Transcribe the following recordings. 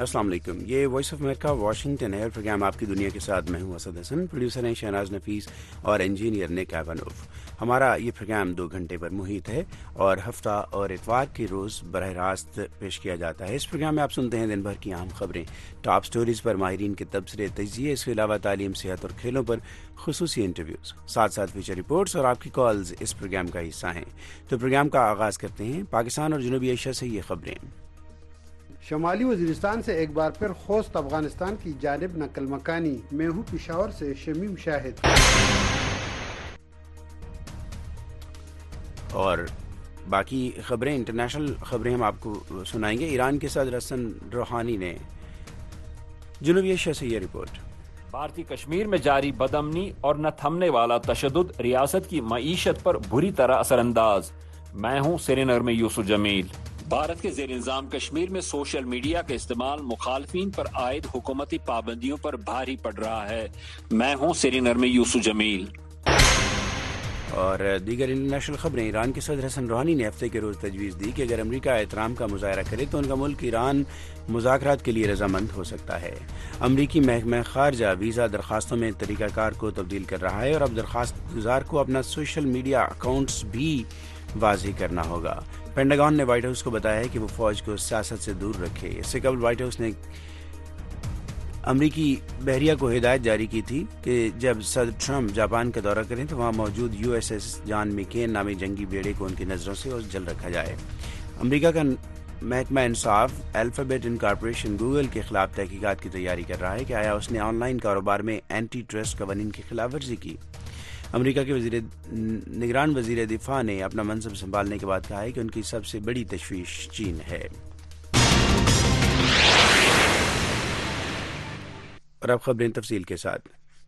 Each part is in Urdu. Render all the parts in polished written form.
السلام علیکم، یہ وائس آف امریکہ واشنگٹن ہے اور پروگرام آپ کی دنیا کے ساتھ میں ہوں اسد حسن، پروڈیوسر ہیں شہناز نفیس اور انجینئر نک ایونوف۔ ہمارا یہ پروگرام 2 گھنٹے پر محیط ہے اور ہفتہ اور اتوار کے روز براہ راست پیش کیا جاتا ہے۔ اس پروگرام میں آپ سنتے ہیں دن بھر کی اہم خبریں، ٹاپ سٹوریز پر ماہرین کے تبصرے تجزیے، اس کے علاوہ تعلیم، صحت اور کھیلوں پر خصوصی انٹرویوز، ساتھ ساتھ فیچر رپورٹس اور آپ کی کالز اس پروگرام کا حصہ ہیں۔ تو پروگرام کا آغاز کرتے ہیں پاکستان اور جنوبی ایشیا سے یہ خبریں۔ شمالی وزیرستان سے ایک بار پھر خوست افغانستان کی جانب نقل مکانی، میں ہوں پشاور سے شمیم شاہد۔ اور باقی خبریں، انٹرنیشنل خبریں ہم آپ کو سنائیں گے۔ ایران کے صدر حسن روحانی نے جنوبی ایشیا سے یہ رپورٹ۔ بھارتی کشمیر میں جاری بدامنی اور نہ تھمنے والا تشدد ریاست کی معیشت پر بری طرح اثر انداز۔ میں ہوں سری نگر میں یوسف جمیل۔ بھارت کے زیر انتظام کشمیر میں سوشل میڈیا کا استعمال مخالفین پر عائد حکومتی پابندیوں پر بھاری پڑ رہا ہے۔ میں ہوں سری نگر میں یوسف جمیل۔ اور دیگر انٹرنیشنل خبریں، ایران کے صدر حسن روحانی نے ہفتے کے روز تجویز دی کہ اگر امریکہ احترام کا مظاہرہ کرے تو ان کا ملک ایران مذاکرات کے لیے رضامند ہو سکتا ہے۔ امریکی محکمہ خارجہ ویزا درخواستوں میں طریقہ کار کو تبدیل کر رہا ہے اور اب درخواست گزار کو اپنا سوشل میڈیا اکاؤنٹس بھی واضح کرنا ہوگا۔ پینٹاگن نے وائٹ ہاؤس کو بتایا ہے کہ وہ فوج کو سیاست سے دور رکھے۔ اس سے قبل وائٹ ہاؤس نے امریکی بحریہ کو ہدایت جاری کی تھی کہ جب صدر ٹرمپ جاپان کا دورہ کریں تو وہاں موجود USS جان میکین نامی جنگی بیڑے کو ان کی نظروں سے اوجھل رکھا جائے۔ امریکہ کا محکمہ انصاف الفابیٹ انکارپوریشن گوگل کے خلاف تحقیقات کی تیاری کر رہا ہے کہ آیا اس نے آن لائن کاروبار میں اینٹی ٹرسٹ قوانین کی خلاف ورزی کی۔ امریکہ کے نگران وزیر دفاع نے اپنا منصب سنبھالنے کے بعد کہا ہے کہ ان کی سب سے بڑی تشویش چین ہے۔ اور اب خبریں تفصیل کے ساتھ۔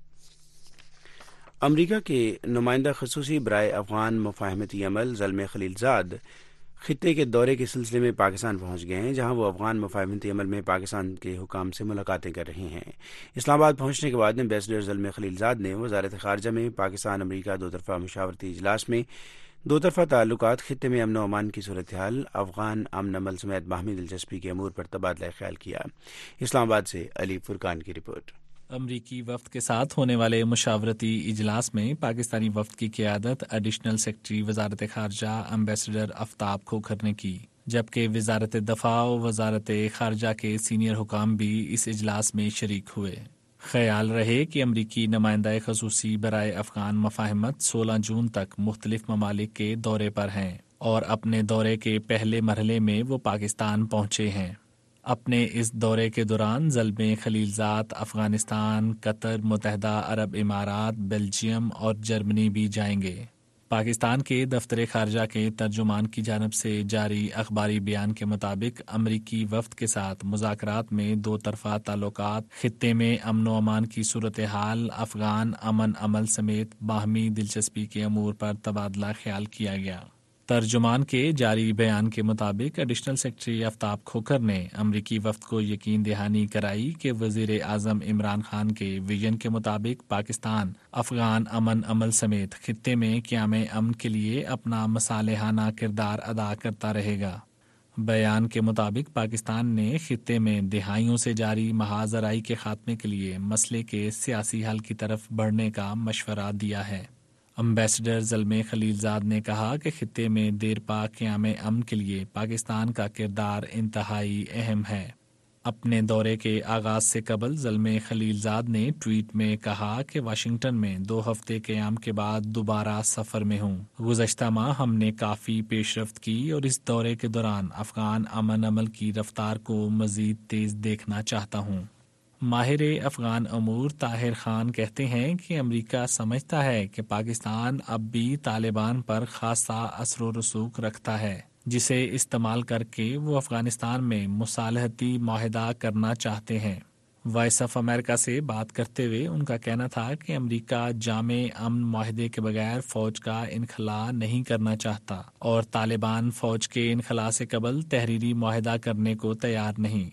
امریکہ کے نمائندہ خصوصی برائے افغان مفاہمتی عمل زلمے خلیلزاد خطے کے دورے کے سلسلے میں پاکستان پہنچ گئے ہیں، جہاں وہ افغان مفاہمتی عمل میں پاکستان کے حکام سے ملاقاتیں کر رہے ہیں۔ اسلام آباد پہنچنے کے بعد ایمبیسڈر زلمے خلیلزاد نے وزارت خارجہ میں پاکستان امریکہ 2 طرفہ مشاورتی اجلاس میں 2 طرفہ تعلقات، خطے میں امن و امان کی صورتحال، افغان امن عمل سمیت باہمی دلچسپی کے امور پر تبادلہ خیال کیا۔ اسلام آباد سے علی فرقان کی رپورٹ۔ امریکی وفد کے ساتھ ہونے والے مشاورتی اجلاس میں پاکستانی وفد کی قیادت ایڈیشنل سیکرٹری وزارت خارجہ ایمبیسڈر آفتاب کھوکھر نے کی، جبکہ وزارت دفاع و وزارت خارجہ کے سینئر حکام بھی اس اجلاس میں شریک ہوئے۔ خیال رہے کہ امریکی نمائندہ خصوصی برائے افغان مفاہمت 16 جون تک مختلف ممالک کے دورے پر ہیں اور اپنے دورے کے پہلے مرحلے میں وہ پاکستان پہنچے ہیں۔ اپنے اس دورے کے دوران زلمے خلیلزاد افغانستان، قطر، متحدہ عرب امارات، بیلجیم اور جرمنی بھی جائیں گے۔ پاکستان کے دفتر خارجہ کے ترجمان کی جانب سے جاری اخباری بیان کے مطابق امریکی وفد کے ساتھ مذاکرات میں 2 طرفہ تعلقات، خطے میں امن و امان کی صورتحال، افغان امن عمل سمیت باہمی دلچسپی کے امور پر تبادلہ خیال کیا گیا۔ ترجمان کے جاری بیان کے مطابق ایڈیشنل سیکرٹری آفتاب کھوکھر نے امریکی وفد کو یقین دہانی کرائی کہ وزیر اعظم عمران خان کے ویژن کے مطابق پاکستان افغان امن عمل سمیت خطے میں قیام امن کے لیے اپنا مصالحانہ کردار ادا کرتا رہے گا۔ بیان کے مطابق پاکستان نے خطے میں دہائیوں سے جاری محاذ آرائی کے خاتمے کے لیے مسئلے کے سیاسی حل کی طرف بڑھنے کا مشورہ دیا ہے۔ ایمبیسڈر زلمے خلیلزاد نے کہا کہ خطے میں دیرپا قیام امن کے لیے پاکستان کا کردار انتہائی اہم ہے۔ اپنے دورے کے آغاز سے قبل زلمے خلیلزاد نے ٹویٹ میں کہا کہ واشنگٹن میں 2 ہفتے قیام کے بعد دوبارہ سفر میں ہوں۔ گزشتہ ماہ ہم نے کافی پیش رفت کی اور اس دورے کے دوران افغان امن عمل کی رفتار کو مزید تیز دیکھنا چاہتا ہوں۔ ماہر افغان امور طاہر خان کہتے ہیں کہ امریکہ سمجھتا ہے کہ پاکستان اب بھی طالبان پر خاصا اثر و رسوخ رکھتا ہے، جسے استعمال کر کے وہ افغانستان میں مصالحتی معاہدہ کرنا چاہتے ہیں۔ وائس آف امریکہ سے بات کرتے ہوئے ان کا کہنا تھا کہ امریکہ جامع امن معاہدے کے بغیر فوج کا انخلاء نہیں کرنا چاہتا اور طالبان فوج کے انخلاء سے قبل تحریری معاہدہ کرنے کو تیار نہیں۔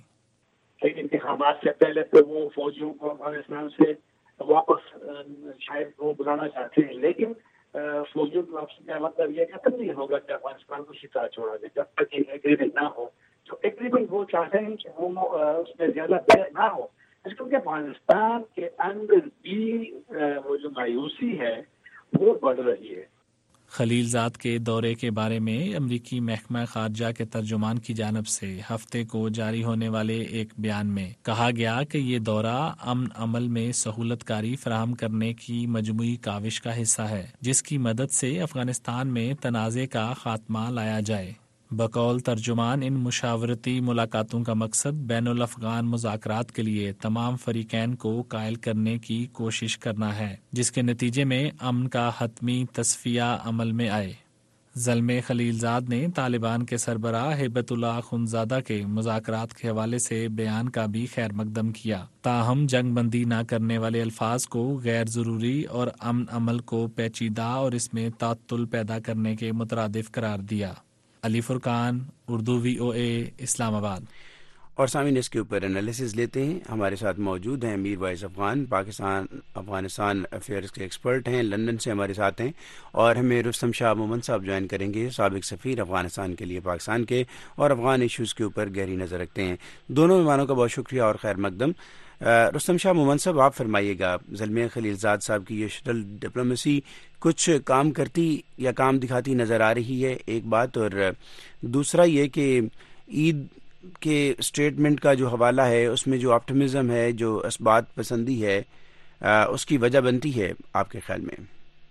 انتخابات سے پہلے تو وہ فوجیوں کو افغانستان سے واپس شاید وہ بلانا چاہتے ہیں، لیکن فوجیوں کی واپسی کا مطلب یہ ختم نہیں ہوگا کہ افغانستان کو اسی طرح چھوڑا دے جب تک یہ ایگریمنٹ نہ ہو تو تقریباً وہ چاہتے ہیں کہ وہ اس میں زیادہ دیر نہ ہو، اس کیونکہ افغانستان کے اندر بھی وہ جو مایوسی ہے وہ بڑھ رہی ہے۔ خلیل زاد کے دورے کے بارے میں امریکی محکمہ خارجہ کے ترجمان کی جانب سے ہفتے کو جاری ہونے والے ایک بیان میں کہا گیا کہ یہ دورہ امن عمل میں سہولت کاری فراہم کرنے کی مجموعی کاوش کا حصہ ہے، جس کی مدد سے افغانستان میں تنازع کا خاتمہ لایا جائے۔ بقول ترجمان ان مشاورتی ملاقاتوں کا مقصد بین الافغان مذاکرات کے لیے تمام فریقین کو قائل کرنے کی کوشش کرنا ہے، جس کے نتیجے میں امن کا حتمی تصفیہ عمل میں آئے۔ زلمے خلیل زاد نے طالبان کے سربراہ ہیبت اللہ اخندزادہ کے مذاکرات کے حوالے سے بیان کا بھی خیر مقدم کیا، تاہم جنگ بندی نہ کرنے والے الفاظ کو غیر ضروری اور امن عمل کو پیچیدہ اور اس میں تعطل پیدا کرنے کے مترادف قرار دیا۔ علی فرقان، اردو VOA، اسلام آباد۔ اور سامعین اس کے اوپر انالیسز لیتے ہیں۔ ہمارے ساتھ موجود ہیں امیر وائس افغان، افغانستان افیئرز کے ایکسپرٹ ہیں، لندن سے ہمارے ساتھ ہیں، اور ہمیں رستم شاہ مومن صاحب جوائن کریں گے، سابق سفیر افغانستان کے لیے پاکستان کے، اور افغان ایشوز کے اوپر گہری نظر رکھتے ہیں۔ دونوں مہمانوں کا بہت شکریہ اور خیر مقدم۔ رستم شاہ مومن صاحب، آپ فرمائیے گا، زلمے خلیل زاد صاحب کی یہ شٹل ڈپلومیسی کچھ کام کرتی یا کام دکھاتی نظر آ رہی ہے، ایک بات، اور دوسرا یہ کہ عید کے اسٹیٹمنٹ کا جو حوالہ ہے اس میں جو آپٹمزم ہے، جو اثبات پسندی ہے، اس کی وجہ بنتی ہے آپ کے خیال میں؟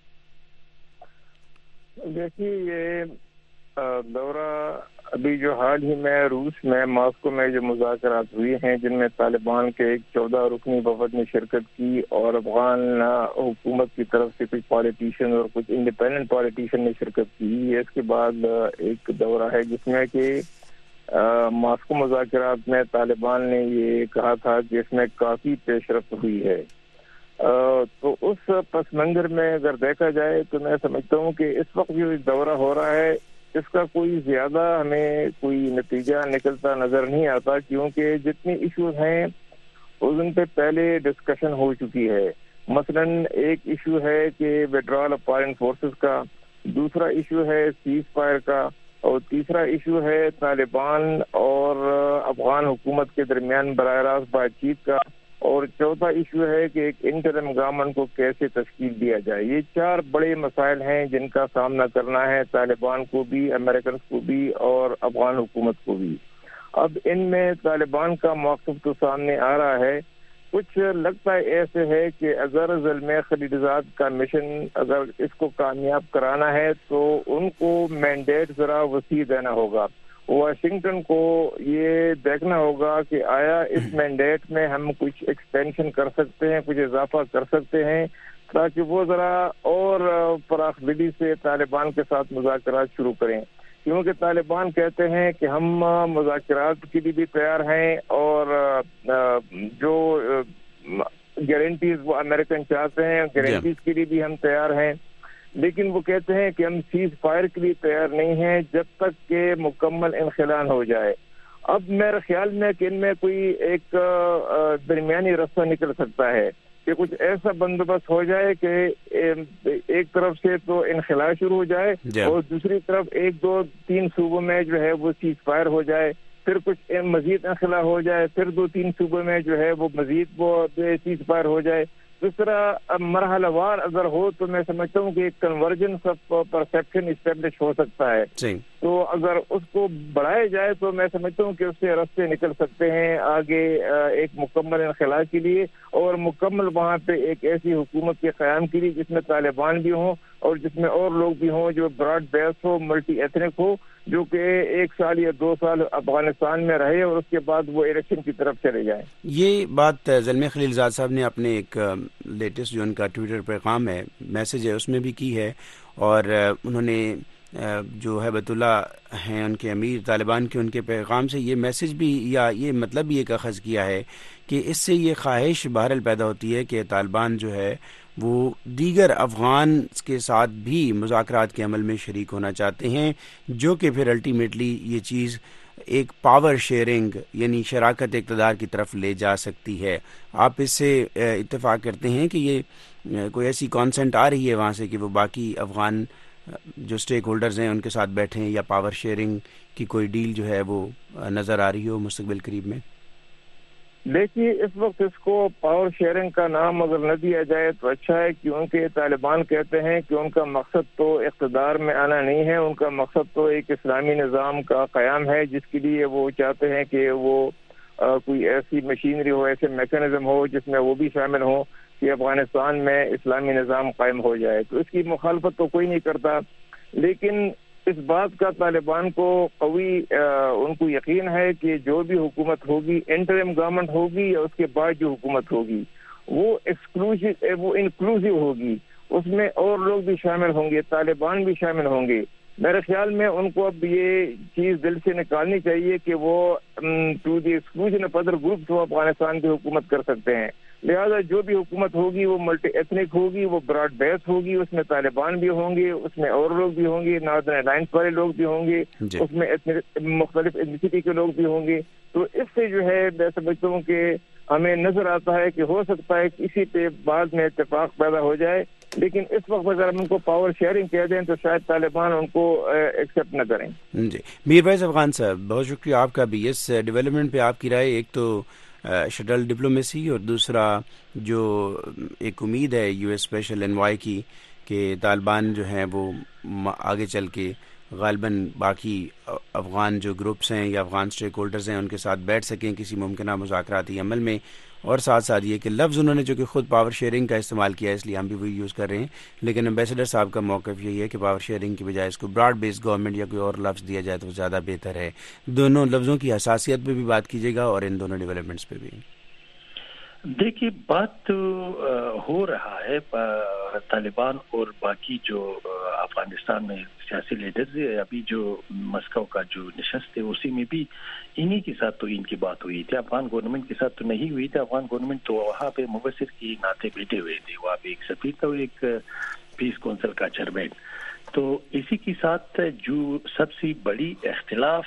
دیکھیے، یہ دورہ ابھی جو حال ہی میں روس میں ماسکو میں جو مذاکرات ہوئے ہیں، جن میں طالبان کے ایک 14 رکنی وفد نے شرکت کی اور افغان حکومت کی طرف سے کچھ پالیٹیشین اور کچھ انڈیپینڈنٹ پالیٹیشین نے شرکت کی، اس کے بعد ایک دورہ ہے جس میں کہ ماسکو مذاکرات میں طالبان نے یہ کہا تھا کہ اس میں کافی پیش رفت ہوئی ہے۔ تو اس پس منظر میں اگر دیکھا جائے تو میں سمجھتا ہوں کہ اس وقت جو دورہ ہو رہا ہے اس کا کوئی زیادہ ہمیں کوئی نتیجہ نکلتا نظر نہیں آتا، کیونکہ جتنی ایشوز ہیں ان پہ پہلے ڈسکشن ہو چکی ہے۔ مثلا ایک ایشو ہے کہ وڈرال آف فارن فورسز کا، دوسرا ایشو ہے سیز فائر کا، اور تیسرا ایشو ہے طالبان اور افغان حکومت کے درمیان براہ راست بات چیت کا، اور چوتھا ایشو ہے کہ ایک انٹرم گورنمنٹ کو کیسے تشکیل دیا جائے۔ یہ 4 بڑے مسائل ہیں جن کا سامنا کرنا ہے طالبان کو بھی، امریکنز کو بھی اور افغان حکومت کو بھی۔ اب ان میں طالبان کا موقف تو سامنے آ رہا ہے، کچھ لگتا ہے ایسے ہے کہ اگر زلمے خلیل زاد کا مشن اگر اس کو کامیاب کرانا ہے تو ان کو مینڈیٹ ذرا وسیع دینا ہوگا۔ واشنگٹن کو یہ دیکھنا ہوگا کہ آیا اس مینڈیٹ میں ہم کچھ ایکسپینشن کر سکتے ہیں، کچھ اضافہ کر سکتے ہیں، تاکہ وہ ذرا اور فراخ دلی سے طالبان کے ساتھ مذاکرات شروع کریں، کیونکہ طالبان کہتے ہیں کہ ہم مذاکرات کے لیے بھی تیار ہیں اور جو گارنٹیز وہ امریکن چاہتے ہیں گارنٹیز کے لیے بھی ہم تیار ہیں، لیکن وہ کہتے ہیں کہ ہم سیز فائر کے لیے تیار نہیں ہیں جب تک کہ مکمل انخلا ہو جائے۔ اب میرے خیال میں کہ ان میں کوئی ایک درمیانی رستہ نکل سکتا ہے کہ کچھ ایسا بندوبست ہو جائے کہ ایک طرف سے تو انخلا شروع ہو جائے اور دوسری طرف 1 2 3 صوبوں میں جو ہے وہ سیز فائر ہو جائے، پھر کچھ مزید انخلا ہو جائے، پھر 2 3 صوبوں میں جو ہے وہ مزید وہ سیز فائر ہو جائے۔ اس طرح مرحلہ وار اگر ہو تو میں سمجھتا ہوں کہ ایک کنورجنس آف پرسیپشن اسٹیبلش ہو سکتا ہے۔ تو اگر اس کو بڑھایا جائے تو میں سمجھتا ہوں کہ اس سے راستے نکل سکتے ہیں آگے ایک مکمل انخلا کے لیے، اور مکمل وہاں پہ ایک ایسی حکومت کے قیام کے لیے جس میں طالبان بھی ہوں اور جس میں اور لوگ بھی ہوں، جو براڈ بیس ہو، ملٹی ایتھنک ہو، جو کہ 1 سال یا 2 سال افغانستان میں رہے اور اس کے بعد وہ الیکشن کی طرف چلے جائیں۔ یہ بات زلمے خلیل زاد صاحب نے اپنے ایک لیٹسٹ جو ان کا ٹویٹر پیغام ہے، میسج ہے، اس میں بھی کی ہے، اور انہوں نے جو ہیبت اللہ ہیں ان کے امیر طالبان کے، ان کے پیغام سے یہ میسج بھی یا یہ مطلب بھی ایک اخذ کیا ہے کہ اس سے یہ خواہش بہرحال پیدا ہوتی ہے کہ طالبان جو ہے وہ دیگر افغان کے ساتھ بھی مذاکرات کے عمل میں شریک ہونا چاہتے ہیں، جو کہ پھر الٹیمیٹلی یہ چیز ایک پاور شیئرنگ یعنی شراکت اقتدار کی طرف لے جا سکتی ہے۔ آپ اس سے اتفاق کرتے ہیں کہ یہ کوئی ایسی کانسنٹ آ رہی ہے وہاں سے کہ وہ باقی افغان جو سٹیک ہولڈرز ہیں ان کے ساتھ بیٹھیں یا پاور شیئرنگ کی کوئی ڈیل جو ہے وہ نظر آ رہی ہو مستقبل قریب میں؟ دیکھیے اس وقت اس کو پاور شیئرنگ کا نام اگر نہ دیا جائے تو اچھا ہے، کیونکہ طالبان کہتے ہیں کہ ان کا مقصد تو اقتدار میں آنا نہیں ہے، ان کا مقصد تو ایک اسلامی نظام کا قیام ہے، جس کے لیے وہ چاہتے ہیں کہ وہ کوئی ایسی مشینری ہو، ایسے میکانزم ہو جس میں وہ بھی شامل ہوں کہ افغانستان میں اسلامی نظام قائم ہو جائے. تو اس کی مخالفت تو کوئی نہیں کرتا، لیکن اس بات کا طالبان کو قوی ان کو یقین ہے کہ جو بھی حکومت ہوگی، انٹرم گورنمنٹ ہوگی یا اس کے بعد جو حکومت ہوگی، وہ انکلوسیو ہوگی، اس میں اور لوگ بھی شامل ہوں گے، طالبان بھی شامل ہوں گے. میرے خیال میں ان کو اب یہ چیز دل سے نکالنی چاہیے کہ وہ to the exclusion of other groups وہ افغانستان کی حکومت کر سکتے ہیں. لہذا جو بھی حکومت ہوگی وہ ملٹی ایتھنک ہوگی، وہ براڈ بیس ہوگی، اس میں طالبان بھی ہوں گے، اس میں اور لوگ بھی ہوں گے، ناردرن الائنس والے لوگ بھی ہوں گے، اس میں مختلف ایتھنیسٹی کے لوگ بھی ہوں گے. تو اس سے جو ہے میں سمجھتا ہوں کہ ہمیں نظر آتا ہے کہ ہو سکتا ہے کہ اسی پہ بعد میں اتفاق پیدا ہو جائے، لیکن اس وقت اگر ہم ان کو پاور شیئرنگ کہہ دیں تو شاید طالبان ان کو ایکسیپٹ نہ کریں. جی میر فیض افغان صاحب، بہت شکریہ آپ کا بھی اس ڈیولپمنٹ پہ آپ کی رائے. ایک تو شٹل ڈپلومیسی اور دوسرا جو ایک امید ہے یو ایس اسپیشل انوائے کی کہ طالبان جو ہیں وہ آگے چل کے غالباً باقی افغان جو گروپس ہیں یا افغان اسٹیک ہولڈرز ہیں ان کے ساتھ بیٹھ سکیں کسی ممکنہ مذاکراتی عمل میں. اور ساتھ ساتھ یہ کہ لفظ انہوں نے جو کہ خود پاور شیئرنگ کا استعمال کیا ہے اس لیے ہم بھی وہی یوز کر رہے ہیں، لیکن ایمبیسڈر صاحب کا موقف یہی ہے کہ پاور شیئرنگ کی بجائے اس کو براڈ بیس گورنمنٹ یا کوئی اور لفظ دیا جائے تو زیادہ بہتر ہے. دونوں لفظوں کی حساسیت پہ بھی بات کیجیے گا اور ان دونوں ڈیولپمنٹس پہ بھی. دیکھیے بات تو ہو رہا ہے، طالبان اور باقی جو افغانستان میں سیاسی لیڈرز ہے، ابھی جو مسکو کا جو نشست ہے اسی میں بھی انہی کے ساتھ تو ان کی بات ہوئی تھی، افغان گورنمنٹ کے ساتھ تو نہیں ہوئی تھی. افغان گورنمنٹ تو وہاں پہ مبصر کے ناطے بیٹھے ہوئے تھے، وہاں پہ ایک سفیر تھا اور ایک پیس کونسل کا چیئرمین. تو اسی کے ساتھ جو سب سے بڑی اختلاف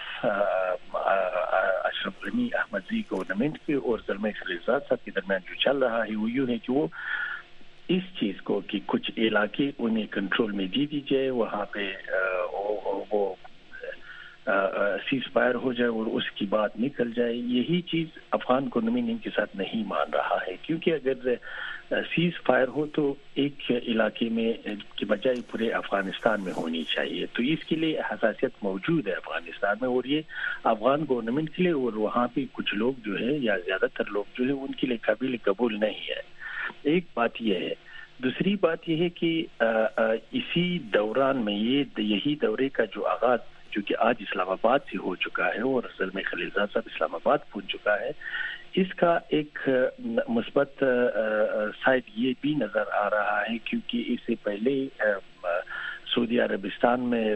اشرف غنی احمدزی گورنمنٹ کے اور زلمے خلیلزاد صاحب کے درمیان جو چل رہا ہے وہ یوں ہے کہ وہ اس چیز کو کہ کچھ علاقے انہیں کنٹرول میں دی جائے، وہاں پہ وہ سیز فائر ہو جائے اور اس کی بات نکل جائے. یہی چیز افغان گورنمنٹ ان کے ساتھ نہیں مان رہا ہے، کیونکہ اگر سیز فائر ہو تو ایک علاقے میں کے بجائے پورے افغانستان میں ہونی چاہیے. تو اس کے لیے حساسیت موجود ہے افغانستان میں، اور یہ افغان گورنمنٹ کے لیے اور وہاں پہ کچھ لوگ جو ہے یا زیادہ تر لوگ جو ہے ان کے لیے قابل قبول نہیں ہے. ایک بات یہ ہے. دوسری بات یہ ہے کہ اسی دوران میں یہی دورے کا جو آغاز جو کہ آج اسلام آباد سے ہو چکا ہے اور زلمے خلیلزاد صاحب اسلام آباد پہنچ چکا ہے، اس کا ایک مثبت سائڈ یہ بھی نظر آ رہا ہے، کیونکہ اس سے پہلے سعودی عربستان میں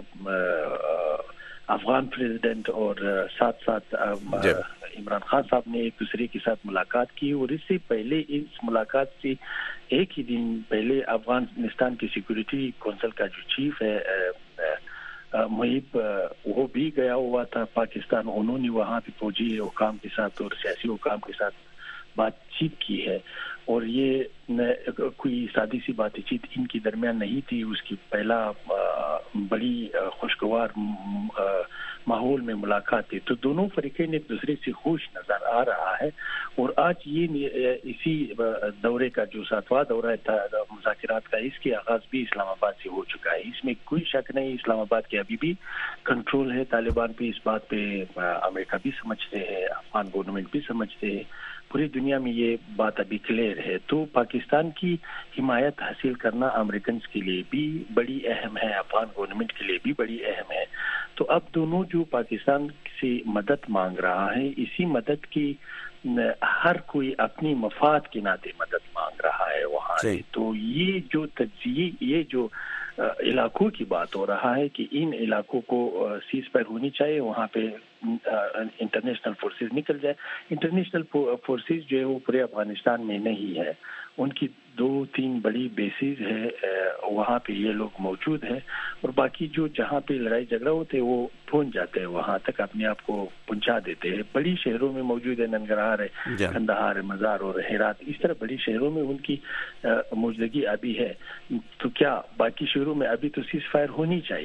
افغان پریزیڈنٹ اور ساتھ ساتھ عمران خان صاحب نے ایک دوسرے کے ساتھ ملاقات کی، اور اس سے پہلے اس ملاقات سے ایک ہی دن پہلے افغانستان کی سیکورٹی کونسل کا جو چیف ہے محیب، وہ بھی گیا ہوا تھا پاکستان. انہوں نے وہاں پہ فوجی حکام کے ساتھ اور سیاسی حکام کے ساتھ بات چیت کی ہے، اور یہ کوئی سادی سی بات چیت ان کے درمیان نہیں تھی. اس کی پہلا بڑی خوشگوار ماحول میں ملاقات تھی. تو دونوں فریقین ایک دوسرے سے خوش نظر آ رہا ہے، اور آج یہ اسی دورے کا جو 7واں دورہ تھا مذاکرات کا، اس کے آغاز بھی اسلام آباد سے ہو چکا ہے. اس میں کوئی شک نہیں، اسلام آباد کے ابھی بھی کنٹرول ہے طالبان پہ. اس بات پہ امریکہ بھی سمجھتے ہیں، افغان گورنمنٹ بھی سمجھتے ہیں، پوری دنیا میں یہ بات ابھی کلیئر ہے. تو پاکستان کی حمایت حاصل کرنا امریکنز کے لیے بھی بڑی اہم ہے، افغان گورنمنٹ کے لیے بھی بڑی اہم ہے. تو اب دونوں جو پاکستان سے مدد مانگ رہا ہے، اسی مدد کی ہر کوئی اپنی مفاد کے ناطے مدد مانگ رہا ہے وہاں سے. تو یہ جو تجزیے، یہ جو علاقوں کی بات ہو رہا ہے کہ ان علاقوں کو سیز فائر ہونی چاہیے، وہاں پہ انٹرنیشنل فورسز نکل جائے. انٹرنیشنل فورسز جو ہے وہ پورے افغانستان میں نہیں ہے، ان کی 2-3 بڑی بیسز ہے، وہاں پہ یہ لوگ موجود ہیں، اور باقی جو جہاں پہ لڑائی جھگڑا ہوتے ہیں وہ پہنچ جاتے ہیں وہاں تک، اپنے آپ کو پہنچا دیتے ہیں. بڑی شہروں میں موجود ہے، ننگرہار ہے، قندھار ہے، مزار اور ہرات، اس طرح بڑی شہروں میں ان کی موجودگی ابھی ہے. تو کیا باقی شہروں میں ابھی تو سیز فائر ہونی چاہیے،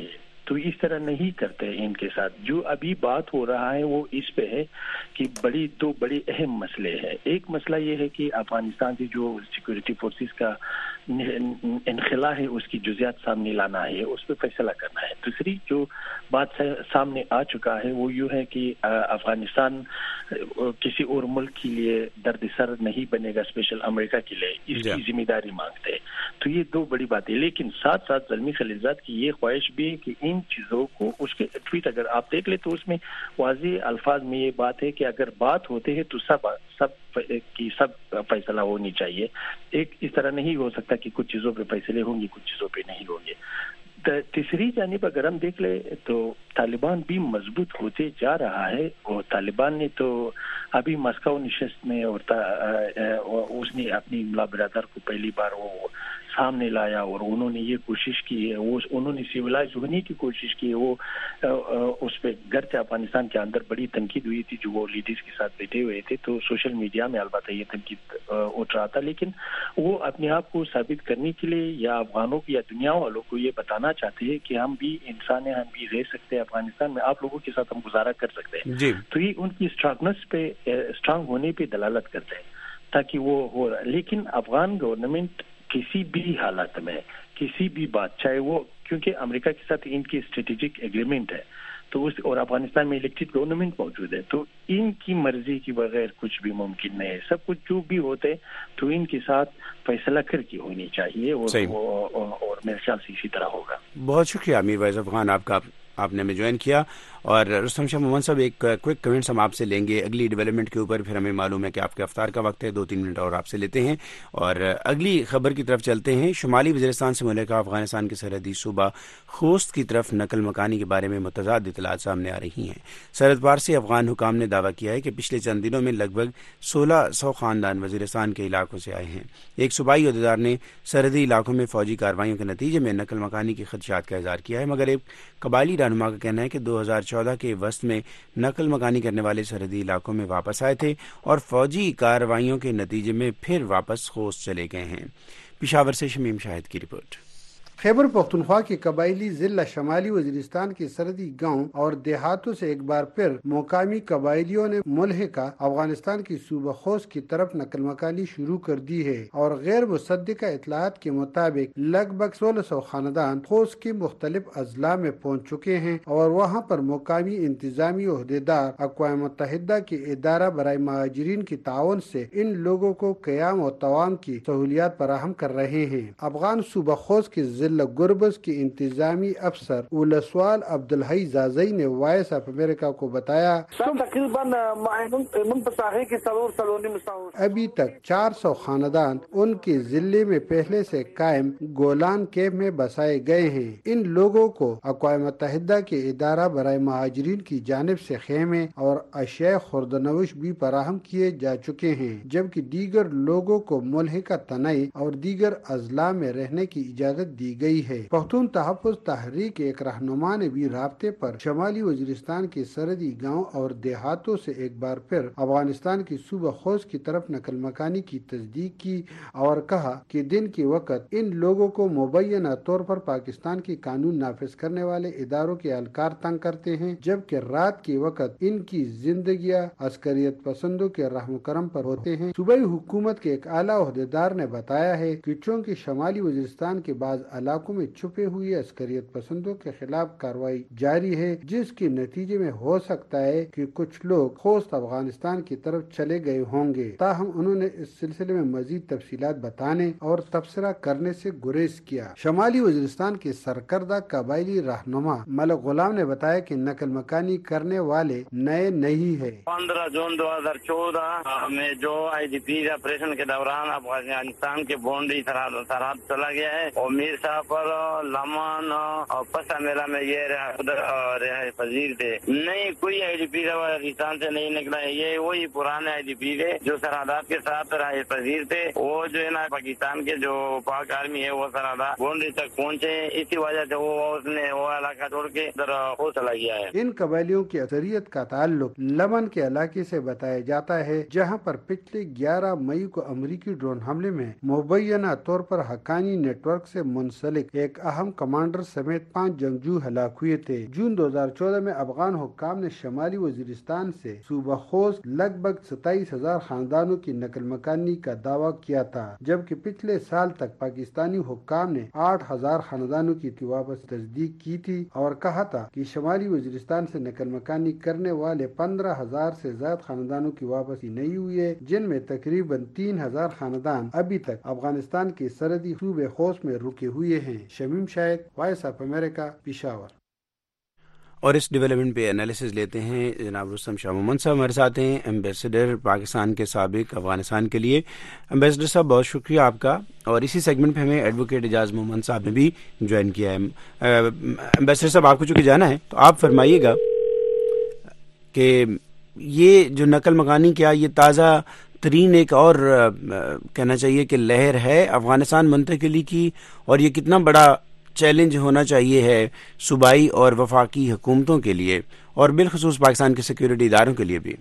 تو اس طرح نہیں کرتے ان کے ساتھ. جو ابھی بات ہو رہا ہے وہ اس پہ ہے کہ دو بڑے اہم مسئلے ہیں. ایک مسئلہ یہ ہے کہ افغانستان کی جو سیکورٹی فورسز کا انخلا ہے اس کی جزیات سامنے لانا ہے, اس پہ فیصلہ کرنا ہے. دوسری جو بات سامنے آ چکا ہے وہ یوں ہے کہ افغانستان کسی اور ملک کے لیے درد سر نہیں بنے گا, اسپیشل امریکہ کے لیے اس کی ذمہ داری مانگتے ہیں. تو یہ دو بڑی باتیں. لیکن ساتھ ساتھ زلمی خلیلزاد کی یہ خواہش بھی ہے کہ ان چیزوں کو, اس کے ٹویٹ اگر آپ دیکھ لیں تو اس میں واضح الفاظ میں یہ بات ہے کہ اگر بات ہوتے ہیں تو سب فیصلہ ہونی چاہیے. ایک اس طرح نہیں ہو سکتا کہ کچھ چیزوں پہ فیصلے ہوں گے, کچھ چیزوں پہ نہیں ہوں گے. تیسری جانب اگر ہم دیکھ لیں تو طالبان بھی مضبوط ہوتے جا رہا ہے, اور طالبان نے تو ابھی ماسکو نشست میں اور اس نے اپنی ملا برادر کو پہلی بار وہ سامنے لایا, اور انہوں نے یہ کوشش کی ہے, انہوں نے سیولائز ہونے کی کوشش کی ہے. وہ اس پہ گرچہ افغانستان کے اندر بڑی تنقید ہوئی تھی جو وہ لیڈیز کے ساتھ بیٹھے ہوئے تھے, تو سوشل میڈیا میں البتہ یہ تنقید اٹھ رہا تھا, لیکن وہ اپنے آپ کو ثابت کرنے کے لیے یا افغانوں کو یا دنیا والوں کو یہ بتانا چاہتے ہیں کہ ہم بھی انسان ہیں, ہم بھی رہ سکتے ہیں افغانستان میں, آپ لوگوں کے ساتھ ہم گزارا کر سکتے ہیں. تو یہ ان کی اسٹرانگنس پہ, اسٹرانگ ہونے پہ دلالت کرتے ہیں تاکہ وہ ہو رہا. لیکن افغان گورنمنٹ کسی بھی حالت میں کسی بھی بات, چاہے وہ, کیونکہ امریکہ کے ساتھ ان کی اسٹریٹجک ایگریمنٹ ہے تو اور افغانستان میں الیکٹڈ گورنمنٹ موجود ہے, تو ان کی مرضی کے بغیر کچھ بھی ممکن نہیں ہے. سب کچھ جو بھی ہوتے تو ان کے ساتھ فیصلہ کر کے ہونی چاہیے, اور میرے خیال سے اسی طرح ہوگا. بہت شکریہ امیر وائز افغان آپ نے ہمیں جوائن کیا. اور رستم شاہ محمد صاحب ایک کوئک کمنٹس ہم آپ سے لیں گے اگلی ڈیولپمنٹ کے اوپر, پھر ہمیں معلوم ہے کہ آپ کے افطار کا وقت ہے, 2-3 منٹ اور آپ سے لیتے ہیں اور اگلی خبر کی طرف چلتے ہیں. شمالی وزیرستان سے ملکہ افغانستان کے سرحدی صوبہ خوست کی طرف نقل مکانی کے بارے میں متضاد اطلاعات سامنے آ رہی ہیں. سرحد پار سے افغان حکام نے دعویٰ کیا ہے کہ پچھلے چند دنوں میں لگ بھگ 1600 خاندان وزیرستان کے علاقوں سے آئے ہیں. ایک صوبائی عہدیدار نے سرحدی علاقوں میں فوجی کارروائیوں کے نتیجے میں نقل مکانی کے خدشات کا اظہار کیا ہے, مگر ایک قبائلی رہنما کا کہنا ہے کہ 2014 کے وسط میں نقل مکانی کرنے والے سرحدی علاقوں میں واپس آئے تھے اور فوجی کارروائیوں کے نتیجے میں پھر واپس خوست چلے گئے ہیں. پشاور سے شمیم شاہد کی رپورٹ. خیبر پختونخوا کے قبائلی ضلع شمالی وزیرستان کے سرحدی گاؤں اور دیہاتوں سے ایک بار پھر مقامی قبائلیوں نے ملحقہ افغانستان کی صوبہ خوست کی طرف نقل مکانی شروع کر دی ہے, اور غیر مصدقہ اطلاعات کے مطابق لگ بھگ 1600 خاندان خوست کے مختلف اضلاع میں پہنچ چکے ہیں, اور وہاں پر مقامی انتظامی عہدیدار اقوام متحدہ کے ادارہ برائے مہاجرین کے تعاون سے ان لوگوں کو قیام و توام کی سہولیات فراہم کر رہے ہیں. افغان صوبہ خوست کے ضلع گربز کے انتظامی افسر اولسوال عبدالحی زازئی نے وائس آف امریکہ کو بتایا ابھی تک 400 خاندان ان کے ضلع میں پہلے سے قائم گولان کیمپ میں بسائے گئے ہیں. ان لوگوں کو اقوام متحدہ کے ادارہ برائے مہاجرین کی جانب سے خیمے اور اشیاء خوردنوش بھی فراہم کیے جا چکے ہیں, جبکہ دیگر لوگوں کو ملحقہ تنہائی اور دیگر اضلاع میں رہنے کی اجازت دی گئی ہے. پختون تحفظ تحریک ایک رہنما نے بھی رابطے پر شمالی وزیرستان کے سرحدی گاؤں اور دیہاتوں سے ایک بار پھر افغانستان کی صوبہ خوست کی طرف نقل مکانی کی تصدیق کی اور کہا کہ دن کے وقت ان لوگوں کو مبینہ طور پر پاکستان کے قانون نافذ کرنے والے اداروں کے اہلکار تنگ کرتے ہیں, جبکہ رات کے وقت ان کی زندگیاں عسکریت پسندوں کے رحم و کرم پر ہوتے ہیں. صوبائی حکومت کے ایک اعلیٰ عہدیدار نے بتایا ہے کہ چونکہ شمالی وزیرستان کے بعض علاقوں میں چھپے ہوئے عسکریت پسندوں کے خلاف کارروائی جاری ہے, جس کے نتیجے میں ہو سکتا ہے کہ کچھ لوگ خوست افغانستان کی طرف چلے گئے ہوں گے. تاہم انہوں نے اس سلسلے میں مزید تفصیلات بتانے اور تبصرہ کرنے سے گریز کیا. شمالی وزیرستان کے سرکردہ قبائلی رہنما ملک غلام نے بتایا کہ نقل مکانی کرنے والے نئے نہیں ہے. 15 جون 2014 میں جو آئی ڈی پی آپریشن کے دوران افغانستان کے باؤنڈری سرحد چلا گیا ہے, اور میر صاحب پر لمن اور پسا میلہ میں یہ رہائش پذیر تھے. نہیں کوئی آئی ڈی پی پاکستان سے نہیں نکلا ہے, یہ وہی پرانے آئی ڈی پی تھے جو سرحدات کے ساتھ رہائش پذیر تھے. وہ جو ہے نا پاکستان کے جو پاک آرمی ہے وہ سرحدات باؤنڈری تک پہنچے, اسی وجہ سے اس نے وہ علاقہ چھوڑ کے ادھر ہو چلا گیا ہے. ان قبائلیوں کی اکثریت کا تعلق لمن کے علاقے سے بتایا جاتا ہے, جہاں پر پچھلے 11 مئی کو امریکی ڈرون حملے میں مبینہ طور پر حقانی نیٹ ورک سے منسلک منسلک ایک اہم کمانڈر سمیت 5 جنگجو ہلاک ہوئے تھے۔ جون 2014 میں افغان حکام نے شمالی وزیرستان سے صوبہ خوست لگ بھگ 27,000 خاندانوں کی نقل مکانی کا دعویٰ کیا تھا، جبکہ پچھلے سال تک پاکستانی حکام نے 8,000 خاندانوں کی واپس تصدیق کی تھی اور کہا تھا کہ شمالی وزیرستان سے نقل مکانی کرنے والے 15,000 سے زائد خاندانوں کی واپسی نہیں ہوئی ہے، جن میں تقریباً 3,000 خاندان ابھی تک افغانستان کے سرحدی صوبے خوست میں رکے ہوئے ہیں۔ Shamim Shahid, voice of America, Peshawar. اور اس ڈیولپمنٹ پہ انالیسز لیتے ہیں جناب رستم شاہ مومن صاحب ہمارے ساتھ ہیں، ایمبیسڈر پاکستان کے سابق افغانستان کے لیے۔ ایمبیسڈر صاحب بہت شکریہ آپ کا، اور اسی سیگمنٹ پہ ہمیں ایڈوکیٹ اعجاز مومن صاحب نے بھی جوائن کیا ہے۔ ایمبیسڈر صاحب آپ کو چونکہ جانا ہے تو آپ فرمائیے گا کہ یہ جو نقل مکانی کیا یہ تازہ ترین ایک اور کہنا چاہیے کہ لہر ہے افغانستان منتقلی کی، اور یہ کتنا بڑا چیلنج ہونا چاہیے ہے صوبائی اور وفاقی حکومتوں کے لیے، اور بالخصوص پاکستان کے سیکیورٹی اداروں کے لیے بھی۔